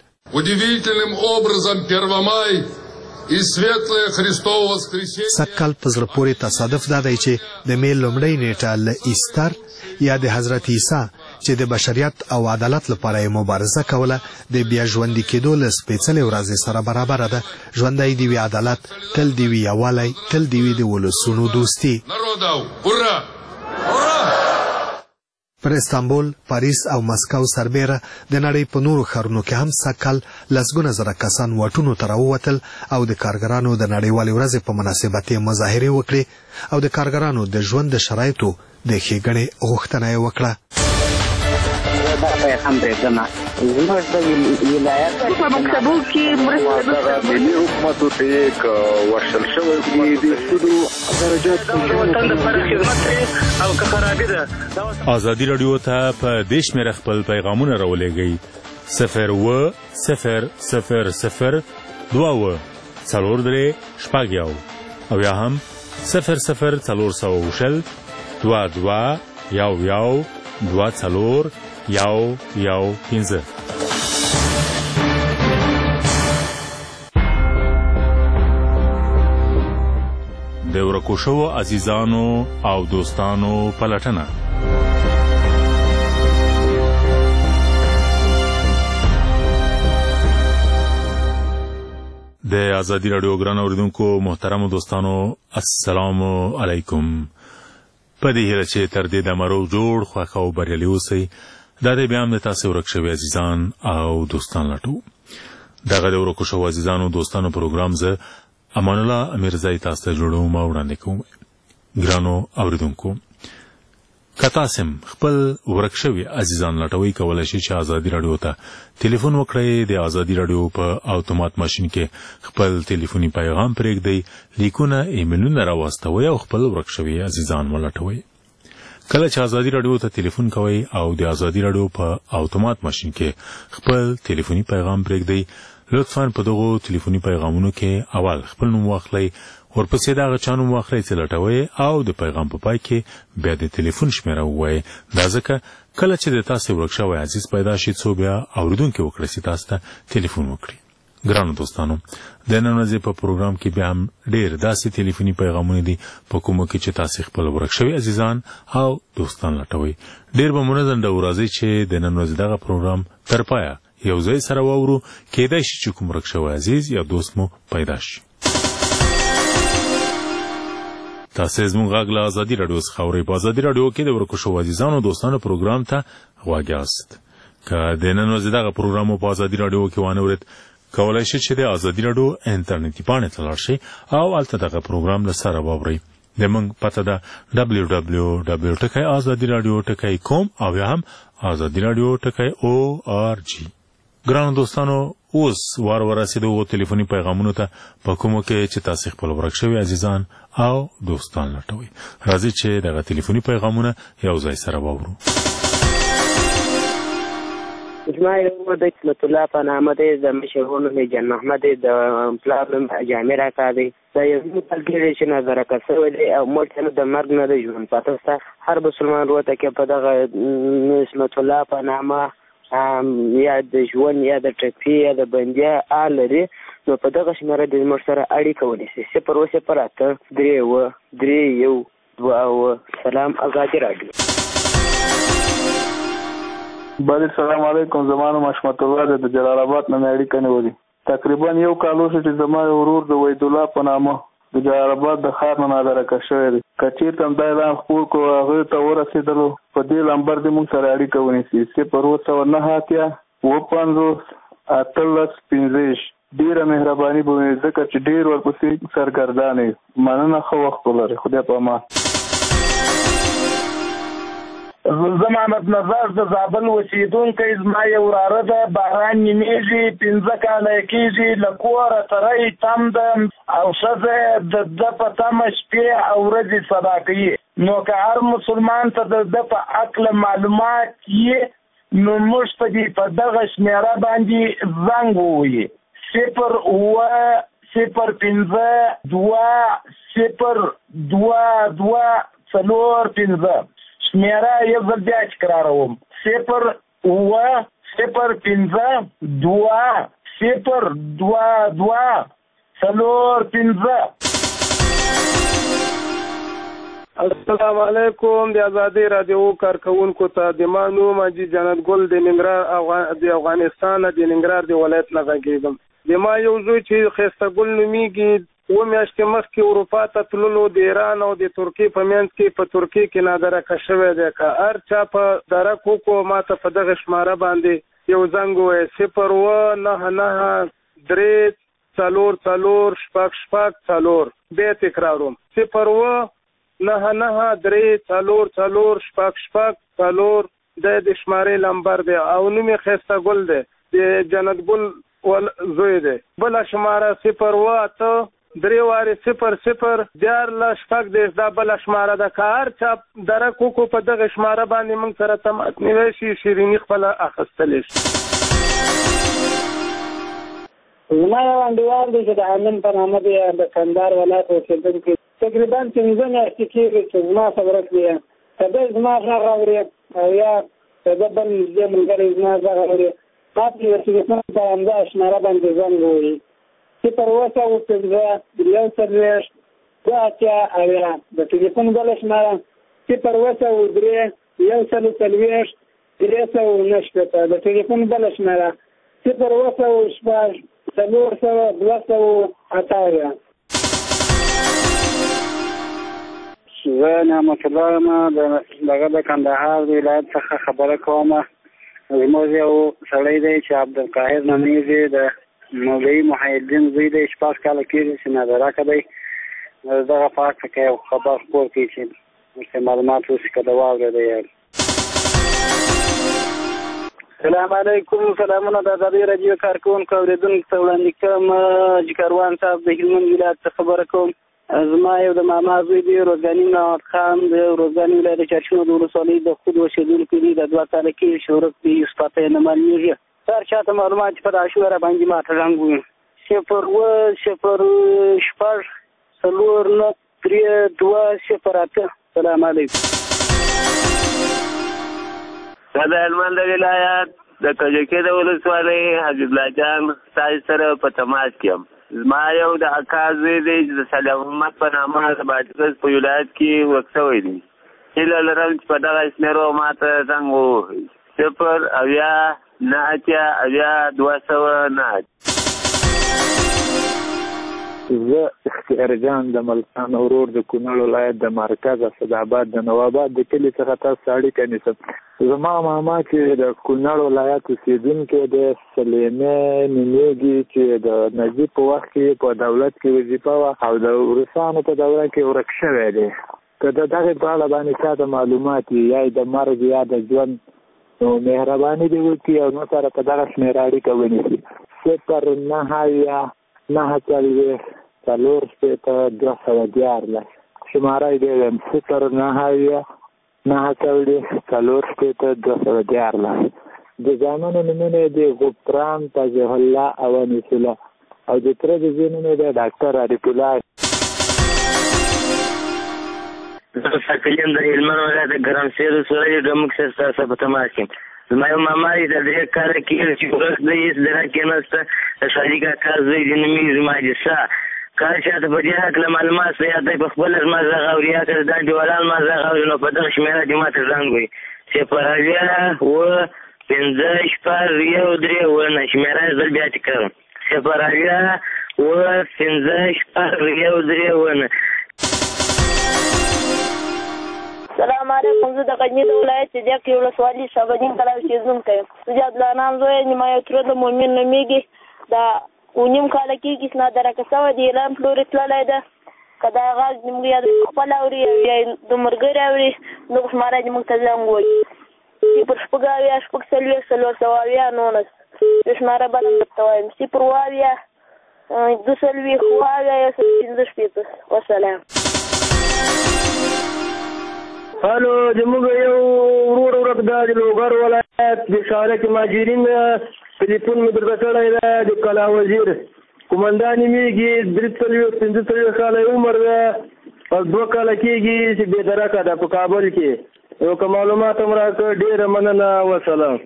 سږکال په زړه پورې تصادف دا دی چې د مې لومړۍ نیټه له ایستر یا د حضرت عیسی چې د بشریت او عدالت لپاره یې مبارزه کوله د بیا ژوندي کېدو له سپېڅلې ورځې سره برابره ده. ژوندی دې وي عدالت، تل دې وي یووالی، تل دې وي د ولسونو دوستي. پر استانبول، پاریس او مسکو سربیره د نړۍ په نورو ښارونو کې هم سږکال لسګونه زره کسان واټونو ته راووتل او د کارګرانو د نړیوالې ورځې په مناسبت یې مظاهرې وکړې او د کارګرانو د ژوند د شرایطو د ښېګڼې غوښتنه یې وکړه. زموږ د ولایت په مکتبو کې مرسته ملي حکومتو ته یک ورشل شوی دی د سودو درجات وطن لپاره خدمت او که خرابي ده. ازادي راډیو ته په دې شمېره خپل پیغامونه راولېږئ: 02000 22 4 شپږ او یا هم 00400 22 11 24 115. د ورکو شوو عزیزانو او دوستانو پلټنه. د ازادي راډیو ګران اوریدونکو محترمو دوستانو السلام علیکم. په دې هیله چې تر دې د مرو جوړ خوښ او بریالي اوسئ. دا دی بیا هم د تاسې ورک شوي عزیزان او دوستان لټو. دغه د ورکو شوو عزیزانو دوستانو پروګرام زه امان الله امیرزی تاسو ته جوړوم او وړاندې کوم. ګرانو اوریدونکو، که تاسو خپل ورک شوي عزیزان لټوئ، کولی شئ چې ازادي راډیو ته ټلیفون وکړئ. د ازادي راډیو په اتومات ماشین کې خپل ټلیفوني پیغام پرېږدئ، لیکونه ایمیلونه راواستوئ او خپل ورک شوي عزیزان ولټوئ. کله چې ازادي راډیو ته ټلیفون کوئ او د ازادي راډیو په اتومات ماشین کې خپل ټلیفوني پیغام پرېږدئ، لطفاً په دغو ټلیفوني پیغامونو کې اول خپل نوم واخلئ، ورپسې د هغه چا نوم واخلئ چې لټوئ او د پیغام په پای کې بیا د ټلیفون شمېره ووایئ. دا ځکه کله چې د تاسې ورک شوی عزیز پیدا شي، څو بیا اورېدونکي وکړئ چې تاسو ته ټلیفون وکړي. ګرانو دوستانو، د نن ورځې په پروګرام کې بیا هم ډېر داسې ټلیفوني پیغامونه دي په کومو کې چې تاسې خپل ورک شوي عزیزان او دوستان لټوئ. ډېر به منظم ډول راځئ چې د نن ورځې دغه پروګرام تر پایه یو ځای سره واورو. کېدای شي چې کوم ورک شوی عزیز یا دوست مو پیدا شي. تاسې زموږ غږ له ازادي راډیو څخه اورئ. په ازادي راډیو کې د ورکو شوو عزیزانو دوستانو پروګرام ته غوږ یاست. که د نن ورځې دغه پروګرام مو په ازادي راډیو کې وانه اورېد، کولی شئ چې د ازادي راډیو انټرنیټي پاڼې ته لاړ شئ او هلته دغه پروګرام له سره واورئ. زموږ پته ده www.azadiradio.com او یا هم azadiradio.org. ګرانو دوستانو، اوس وار ورسېدو ټلیفوني پیغامونو ته په کومو کې چې تاسې خپل ورک شوي عزیزان او دوستان لټوئ. راځئ چې دغه ټلیفوني پیغامونه یو ځای سره واورو. زما یو د اسمت الله په نامه دی، د مشر ورور نوم یې جان محمد دی، د پلار نوم جامع راکا دی. دا یو کلګېږي چې نظر راکړ شوی دی او موږ ته د مرګ نه د ژوند پته شته. هر مسلمان ورور ته کې په دغه اسمت الله په نامه یا د ژوند یا د ټپي یا د بندیا آل لري، نو په دغه شمېره د موږ سره اړیکه ونیسي. 00831 سلام ازادي راډیو. بله السلام علیکم. زما نوم حشمت الله دی، د جلال آباد نه مې اړیکه نیولې. تقریبا یو کال وشو چې زما یو ورور د وحید الله په نامه د جلال آباد د ښار نه نادره کش شوی دی. که چېرته هم دا اعلان خپور کړو هغې ته ورسېدلو، په دې نمبر دې موږ سره اړیکه ونیسي. 009 50 18 ډېره مهرباني به وي ځکه چې ډېر ورپسې سرګردان یې. مننه، ښه وخت ولرئ. خدای په امان. زه محمد نظر د زابل اوسېدونکی، زما یو وراره ده، باران نیمېږي، 15 کاله یې کېږي، له کوره تری تم ده او ښځه د ده په تمه شپې او ورځې سبا کوي. نو که هر مسلمان ته د ده په هکله معلومات یې نو موږ په دغه شمېره باندې زنګ ووهي 0-5-2-0-2-2-4-5 شمېره یو ځل بیا تکراروم 0-5-2-0-2-2-4-5. السلام علیکم د آزادۍ رادیو کارکونکو ته. د ما نوم حاجي جنت ګل د افغانستان د ننګرهار د ولایت نه غږیږم. د ما یو زوی چې ښایسته ګل نومیږي 2 میاشتې مخکې اروپا ته تللو د ایران او د ترکیې په منځ کې په ترکیې کې نادرکه شوی دی. که هر چا په درک وکړو ما ته په دغه شماره باندې یو زنګ ووایي 0-9-9-3-4-4-5-4. بیا تکراروم 0-9-9-3-4-4-5-4 د شمارې لمبر دی او نوم یې ښایسته ګل دی، د جنت ګل زوی دی. بله شماره 0-3-0-0-14 دا بله شماره ده. که هر چا درک وکړو په دغه شماره باندې موږ سره تماس نیولی شي، شیریني خپله اخیستلی شي. زما یو انډیوال دی چې د امین په نامه دی، د کندهار ولایت اوسېدونکی. تقریبا 15 میاشتې کېږي چې زما خبره کړې، که دی زما غږ اوري او یا که ده بل نږدې ملګری زما غږ اوري، ما ته د ټلیفون په همدا شماره باندې زنګ ووهي 0-5-2-1-2-80. د ټلیفون بله شماره 0-3-1-3-9. د ټلیفون بله شماره 0-4-2-2-80. زه نعمت الله یم، دغه د کندهار ولایت څخه خبره کوم. زموږ یو سړی دی چې عبدالقاهر نومیږي، د مولوي محی الدین زوی دی، 6 کاله کېږي چې نادرکه دی. دغه په هکله کې یو خبر خپور کړي چې ورته معلومات وشي که د واورېدی. سلام علیکم. سلامونه د آزادۍ راډیو کارکوونکو اورېدونکو ته وړاندې کوم. حاجي کاروان صاحب د هلمند ولایت څخه خبره کوم. زما یو د ماما زوی دی، روزګاني محمد خان د روزګاني ولایت د چرچینو د ولسوالۍ د خود اوسېدونکی دی. د 2 کاله کې شهرت دی، یوسف پته یې نه معلومېږي. هر چا ته معلومات چې په دغه شمېره باندې ما ته زنګ ووهي 0-0-4-4-3-2-0-8. سلام علیکم. د هلمند ولایت د کجکي د ولسوالۍ حبیب الله جان ستاسو سره په تماس کې یم. زما یو د اکا زوی دی چې د صالح محمد په نامه د بادغیس په ولایت کې ورک شوی دی. هیله لرم چې په دغه شمېرو ما ته زنګ ووهئ 0-9-9-209. زه اختیار جان د ملتان ورور د کونړ ولایت د مرکز اسداباد د نواباد د کلي څخه تاسو اړیکه نیسم. زما ماما چې د کونړ ولایت اوسېدونکی دی، سلیمې نومیږي، چې د نجیب په وخت کې په دولت کې وظیفه وه او د روسانو په دوره کې ورک شوی دی. که د دغې په اړه باندې چاته معلومات وي یا د مرګ یا د ژوند، نو مهرباني دې وکړي او نو سره په دغه شمېره اړیکه ونیسي 0-9-4-4-211. شماره یې دې ویم 0-9-4-4-211. د زامنو نومونه یې دي غفران، تاجح الله او انیس الله، او د تره د زوی نوم یې دی ډاکټر عارف الله. زه ساکلیم د هلمند ولایت د ګرمسیر ولسوالۍ ډمک سره ستاسو په تماس کې یم. زما یو ماما دی، د 3 کاله کېږي چې ورک دی، هېڅ دره کېناسته. د شالي کاکا زوی دی، نومېږي زما جسا. که چاته په دې هکله معلومات شته یا دی په خپله زما غږ اوري یا که د دا ډیوالان ما غږ اوري، نو په دغه شمېره دې ما ته زنګ ووهي 0-5-2-1-3-4 شمېره یې زه بیا تکراروم 0-5-2-1-3-4. سلام علیکم. زه د غزني د ولایت د دیک ولسوالۍ شعبالدین کلا اوسېدونکی یم. زه د عبدالحنان زوی یم. زما یو تره د مؤمن نومېږي، دا 9 کاله کېږي چې نادرکه شوی د ایران پلورې تللی ده. که دا غږ زموږ یا د خپل اوري او یا د ملګري اوري دغه شماره دې موږ ته زنګ ووهي 0 شپږ څلوېښت 490 د شماره بله درته وایم 0 2 څلوېښت 15 وسلام. الو زموږ یو ورور ورک دا د لوګر ولایت د شارک مهاجرین ټلیفون مې درته کړی دی د کلا وزیر قومندان نومېږي 43 کاله عمر ده او 2 کاله کېږي چې بېدرکه ده په کابل کې یو که معلومات هم راکړه ډېره مننه وسلام.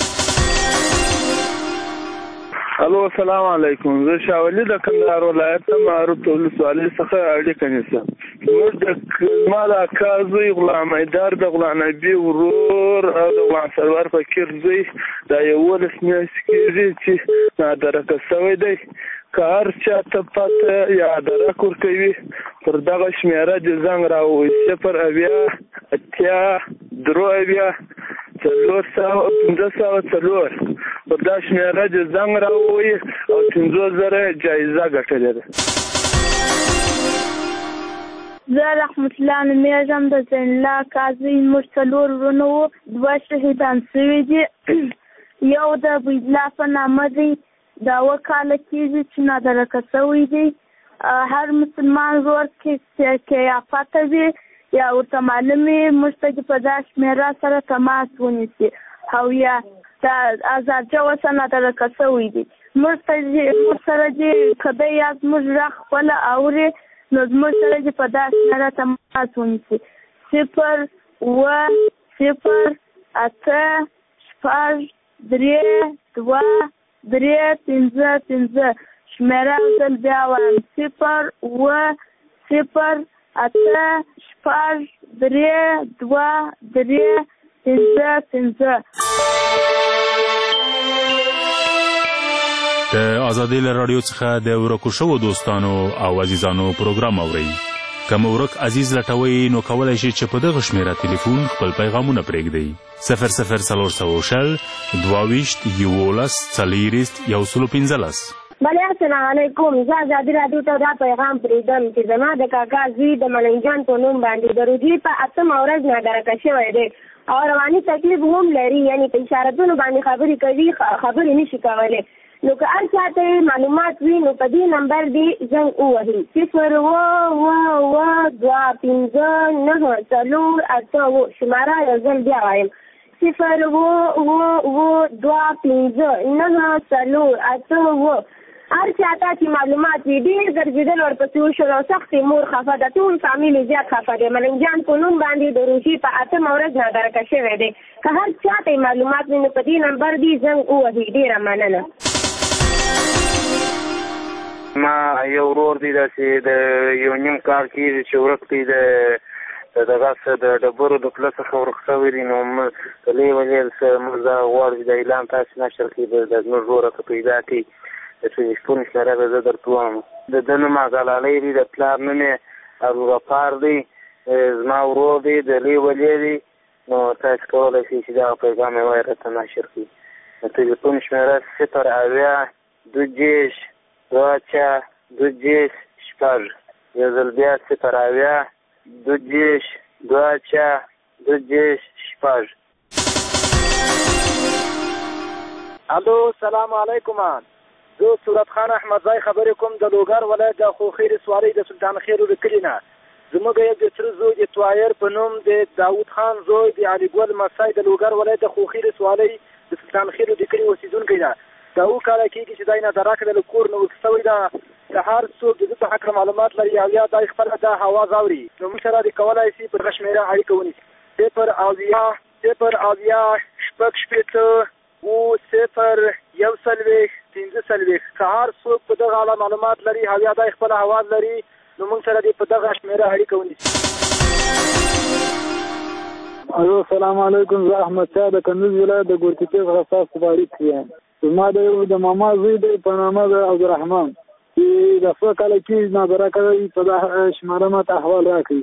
الو السلام علیکم زه شاولي د کندهار ولایت معروف ولسوالۍ څخه اړیکه نیسم. موږ د ما د اکا زوی غلام حیدر د غلام نبي ورور او د غلام سرور فقیر زوی دا 11 میاشتې کېږي چې نادرکه شوی دی. که هر چا ته پته یا درک ورکوي پر دغه شمېره د زنګ راووي 0 504 پر دا شمېره د زنګ راووي او 50,000 جایزه ګټلې ده. زه رحمت الله نومېږم د زین الله قاضي موږ 4 ورونه وو 2 شهیدان سوي دي یو د عبیدالله په نامه دی دا 2 کاله کېږي چې نادرکه شوی دی. هر مسلمان ورور کې یا پته وي یا ورته معلوم وي موږ ته په دا شمېره سره تماس ونیسي او یا دا ازادجه اوسه نادرکه شوی دی موږ سره چې که یا زموږ را خپله اوري نو زموږ سره چې په دا شمېره تماس ونیسي 0 0 8 6 3 2 3 شمېره ځل بیا وایم 0 0 8 6 3 2 3 د ازادۍ له راډیو څخه د ورکو شوو دوستانو او عزیزانو پروګرام اورئ. که مو ورک عزیز لټوئ نو کولی شئ چې په دغه شمېره تلیفون خپل پیغامونه پرېږدئ 00422 بله السلام علیکم. زه ازادي راډیو ته دا پیغام پرېږدم چې زما د کاکا زوی د ملنګ جان په نوم باندې د روژې په 8مه ورځ نادرکه شوی دی او رواني تکلیف هم لري یعنې په اشارتونو باندې خبرې کوي خبرې نشي کولی. نو که هر چا ته معلومات وي نو په دې نمبر دې زنګ ووهي 0 شماره یو ځل بیا وایم 0 هر چا ته چې معلومات وي ډېر ګرځېدل ورپسې وشول او سختې مور خفه ده ټول فامیل زیات خفه دی. ملنګ جان په نوم باندې د روژې په 8مه ورځ نادرکه شوی دی. که هر چا ته معلومات وي نو په دې نمبر دې زنګ ووهي. ډېره مننه. ما یو ورور دی داسې د یو نیم کال کېږي چې ورک دی دغه څه د ډبرو د پله څخه ورک شوی دی. نو کلی ولیل څه موږ دا غواړو چې د اعلان تاسې نشر کړي د زموږ وروره که پیدا کړي د ټلیفون شمېره به زه درته وایم. د ده نوم غلالی دی د پلار نوم یې ابوغفار دی زما ورور دی د لوی ولی دی. نو تاسې کولی شئ چې دغه پیغام یې وایي راته نشر کړي. د ټلیفون شمېره 0 یو ځل بیا 0 الو سلام علیکم. زه صورت خان احمدزی خبرې کوم د لوګر ولایت د خوخیر سوارۍ د سلطان خیر له کلي نه. زموږ یو د تر زوی د طاهر په نوم د داود خان زوی د علي ګل مسای د لوګر ولایت د خوخیر سوارۍ د سلطان خیر د کلي اوسیدونکی ده. دا 2 کاله کېږي چې دی نادرکه د کور نه وکړی ده. که هر څوک د ده په هکله معلومات لري او یا دی خپله دا هواز اوري نو موږ سره دې کولی شي په دغه شمېره اړیکه ونیسي 0 که هر څوک په دغه اړه معلومات لري او یا دی خپله هواز لري نو موږ سره دې په دغه شمېره اړیکه ونیسي. الو السلام علیکم. زه احمد شاه د کندوز ولایت د ګورکیچې څخه ستاسو په اړیکه یم. زما د ماما زوی دی په نامه د عبدالرحمن چې د 2 کاله کېږي نادرکه دی. په دا شماره ماته احوال راکړي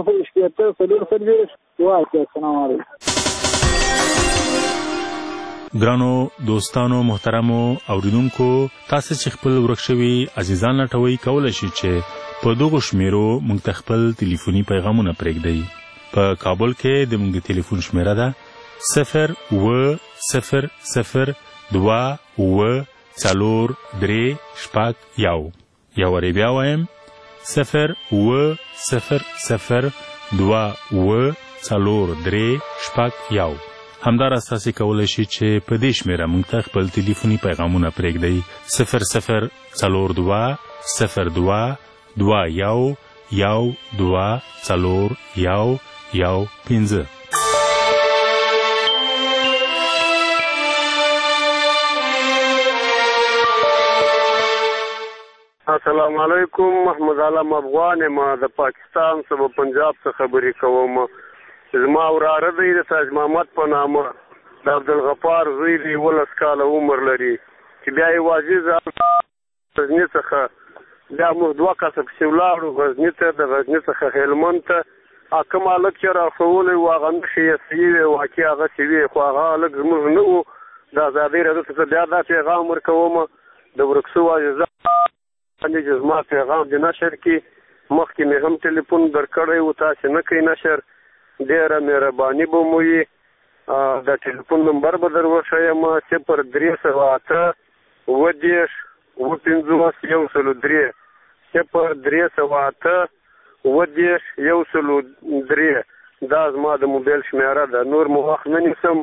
0 السلام علیکم. ګرانو دوستانو محترمو اوریدونکو تاسو چې خپل ورک شوي عزیزان لټوي کولای شئ چې په دغه شمیرو موږ ته خپل ټلیفوني پیغامونه پرېږدئ. په کابل کې د موږ د ټلیفون شمیره ده 0800243 یو وری بیا وایم 0800243 همداراز تاسو کولی شئ چې په دې شمیره موږ ته خپل ټلیفوني پیغامونه پرېږدئ 00222 السلام علیکم. محمد علم افغان ما د پاکستان څخه پنجاب څخه خبرې کوم. زما وراره دی د تاج محمد په نامه د عبدالغفار زوی دی 12 کاله عمر لري چې بیا یې واجز غزني څخه بیا موږ 2 کسه پسې ولاړو غزني ته د غزني څخه هلمند ته کوم هلک چې راښولی و هغه نښې یې صحیح وې واقع هغسې وې خو هغه هلک زموږ نه و. د ازادۍ راډیو څخه بیا دا پیغام ورکوم د ورک شوو عزیزانو چې زما پیغام د نشر کې مخکې مې هم ټلیفون درکړی و تاسې نه کوئ نشر ډېره مهرباني به مو وي. د ټلیفون نمبر به در وښیم 0308 اووه 103 0308 اووه 103 دا زما د موبایل شمیره ده. نور مو وخت نه نیسم.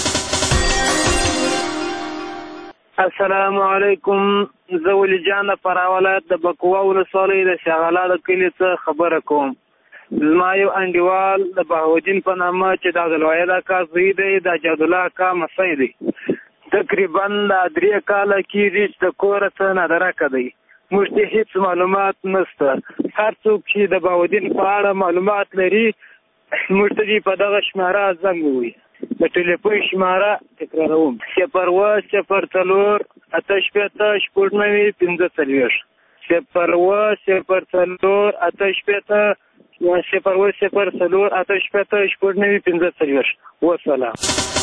السلام علیکم. زه ولی جان فراه ولایت د بکوا ولسوالۍ د شغاله د کلي څخه خبره کوم. زما یو انډیوال د بهاودین په نامه چې د عبدالواحد اکا زوی دی د جادالله اکا مسی دی. تقریبا د 3 کاله کېږي چې د کوره څه نادرکه دی. موږ ته هېڅ معلومات نشته. هر څوک چې د بهاودین په اړه معلومات لري موږ ته دې په دغه شماره زنګ ووایي. د ټلیفون شماره تکراروم 01048 وسلام.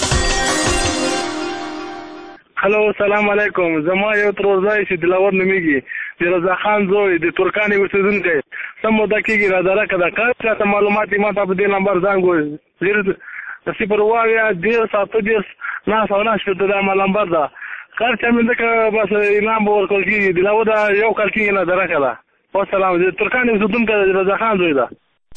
هلو سلام علیکم. زما یو تروزای چې دلاور نومیږي د رضا خان زوی د ترکانې اوسېدونکی سم موده کېږي رادرکه ده که چاته معلومات یې ما ته په دې نمبر زنګ ووایي 0 دا ما نمبر ده. هر چا مې ځکه بس انعام به ورکول کېږي دلاور ده یو کال کېږي نادرکه ده. والسلام. د ترکانې اوسېدونکی رضا خان زوی ده.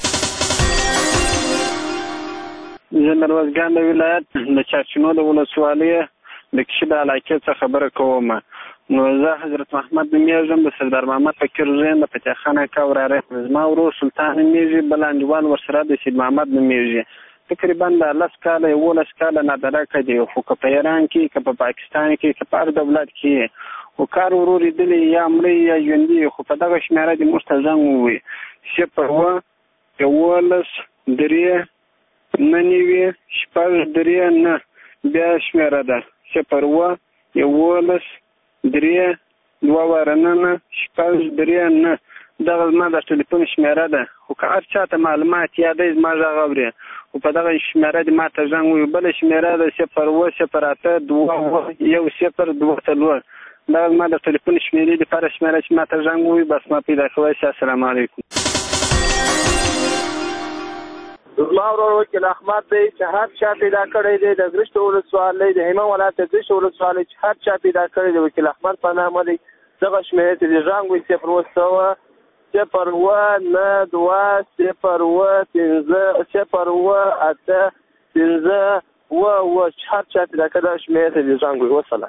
زه د روزګان د ولایت د چارچینو د ولسوالۍ د کشي د علاقې څخه خبره کوم. نو زه حضرت محمد نومیږم د سردار محمد فقیر زوی د فتح خان اکا وراره. زما ورور سلطان نومیږي بل انډیوال ورسره د سید محمد نومیږي. تقریبا د 10 کاله 11 کاله نادرکه دی خو که په ایران کې که په پاکستان کې که په هر دولت کې خو کار ورور لیدلی یا مړی یا ژوندي خو په دغه شمېره دې موږ ته زنګ ووایي 01193 بیا شمېره ده 01193 دغه زما د ټلیفون شمېره ده. خو که هر چا ته معلومات یادوي زما غږ اوري خو په دغه شمېره دې ما ته زنګ ووایي. بله شمېره ده 01082 دغه زما د ټلیفون شمېرې دپاره شمېره چې ما ته زنګ ووایي بس ما پیدا کولی شي. السلام علیکم. زما ورور وکیل احمد دی چې هر چا پیدا کړی دی د ګرشت ولسوالۍ د هلمند ولایت د ګرشت ولسوالۍ چې هر چا پیدا کړی دی وکیل احمد په نامه دی. دغه شمېرې ته دې زنګ ووایي 01018 هر چا پیدا کړی دغه شمېرې ته دې زنګ ووایي. وسلام.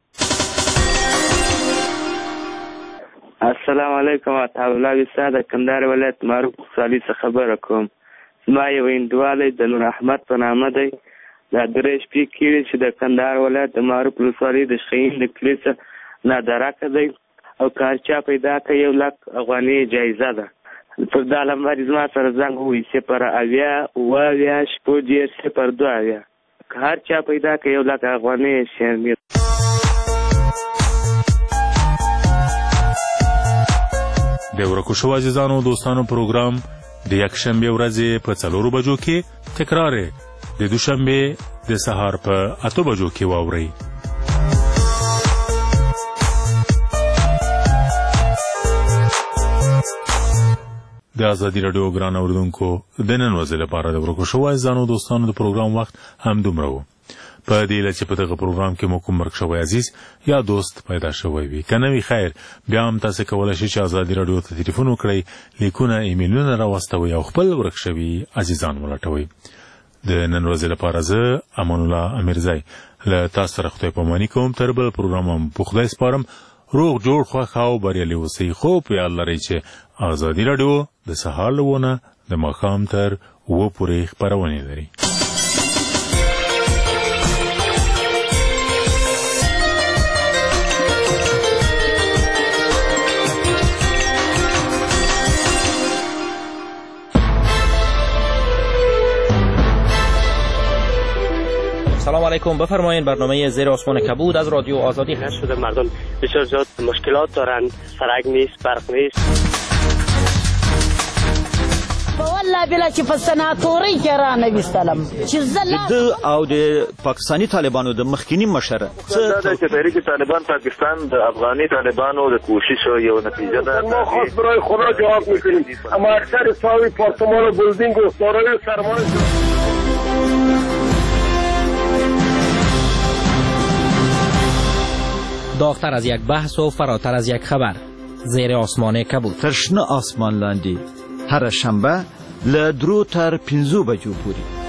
السلام علیکم. عطا الله ویسا د کندهار ولایت معروف ولسوالۍ څخه خبره کوم. زما یو انډیوالی د نور احمد په نامه دی. دا 3 شپې کېږي چې د کندهار ولایت د معروف ولسوالۍ د شخین د کلي څخه نادرکه دی او که هر چا پیدا کړي 1 لک افغانۍ جایزه ده. پر دا نمبر زما سره زنګ ووایي 080 که هر چا پیدا کړي 1 لک افغانۍ شامل. د ورکو شوو عزیزانو دوستانو پروګرام د یکشنبې ورځې په 4 بجو کې تکرار د دوشنبه د سهار په 8 بجو کې واورئ. د ازادي راډیو ګران اوریدونکو د نن ورځې لپاره د ورکو شوی ځانو دوستانو د پروګرام وخت هم دومره و. په دې لچ په دغه پروګرام کې مو کوم مرګ شوی عزیز یا دوست پیدا شوی وي کنه وی خیر بیا هم تاسو کولای شئ چې ازادي راډیو ته ټلیفون وکړئ لیکونه ایمیلونه راوستوي او خپل ورک شوی عزیزان ولټوي. د نن ورځې لپاره زه امان الله امیرزای له تاسو سره خدای پاماني کوم. تر بل پروګرام په خدای سپارم. روغ جوړ خوښ او بریالي اوسئ. خو په یاد لرئ چې ازادي راډیو د سهار لونه د ماښام تر 9 پورې خپرونې لري. سلام علیکم. بفرمایید برنامه زیر آسمان کبود از رادیو آزادی هست. شده مردم بسیار زیاد مشکلات دارند، سرک نیست، برق نیست. والله بلا چې په سناتوري کې را نویستلم چې د او د پاکستانی طالبانو د مخکینی مشره څه چې تحریک طالبان پاکستان د افغاني طالبانو د کوشش یو نتیجه ده. ما خاص برای خدا جواب میکنیم، اما اکثر ساوی پارتمان و بلدینگ و سارای سرمان داغتر از یک بحث و فراتر از یک خبر. زیر آسمان کبود. تر شنه آسمان لاندې هر شنبه له 3 تر 5 بجو پورې.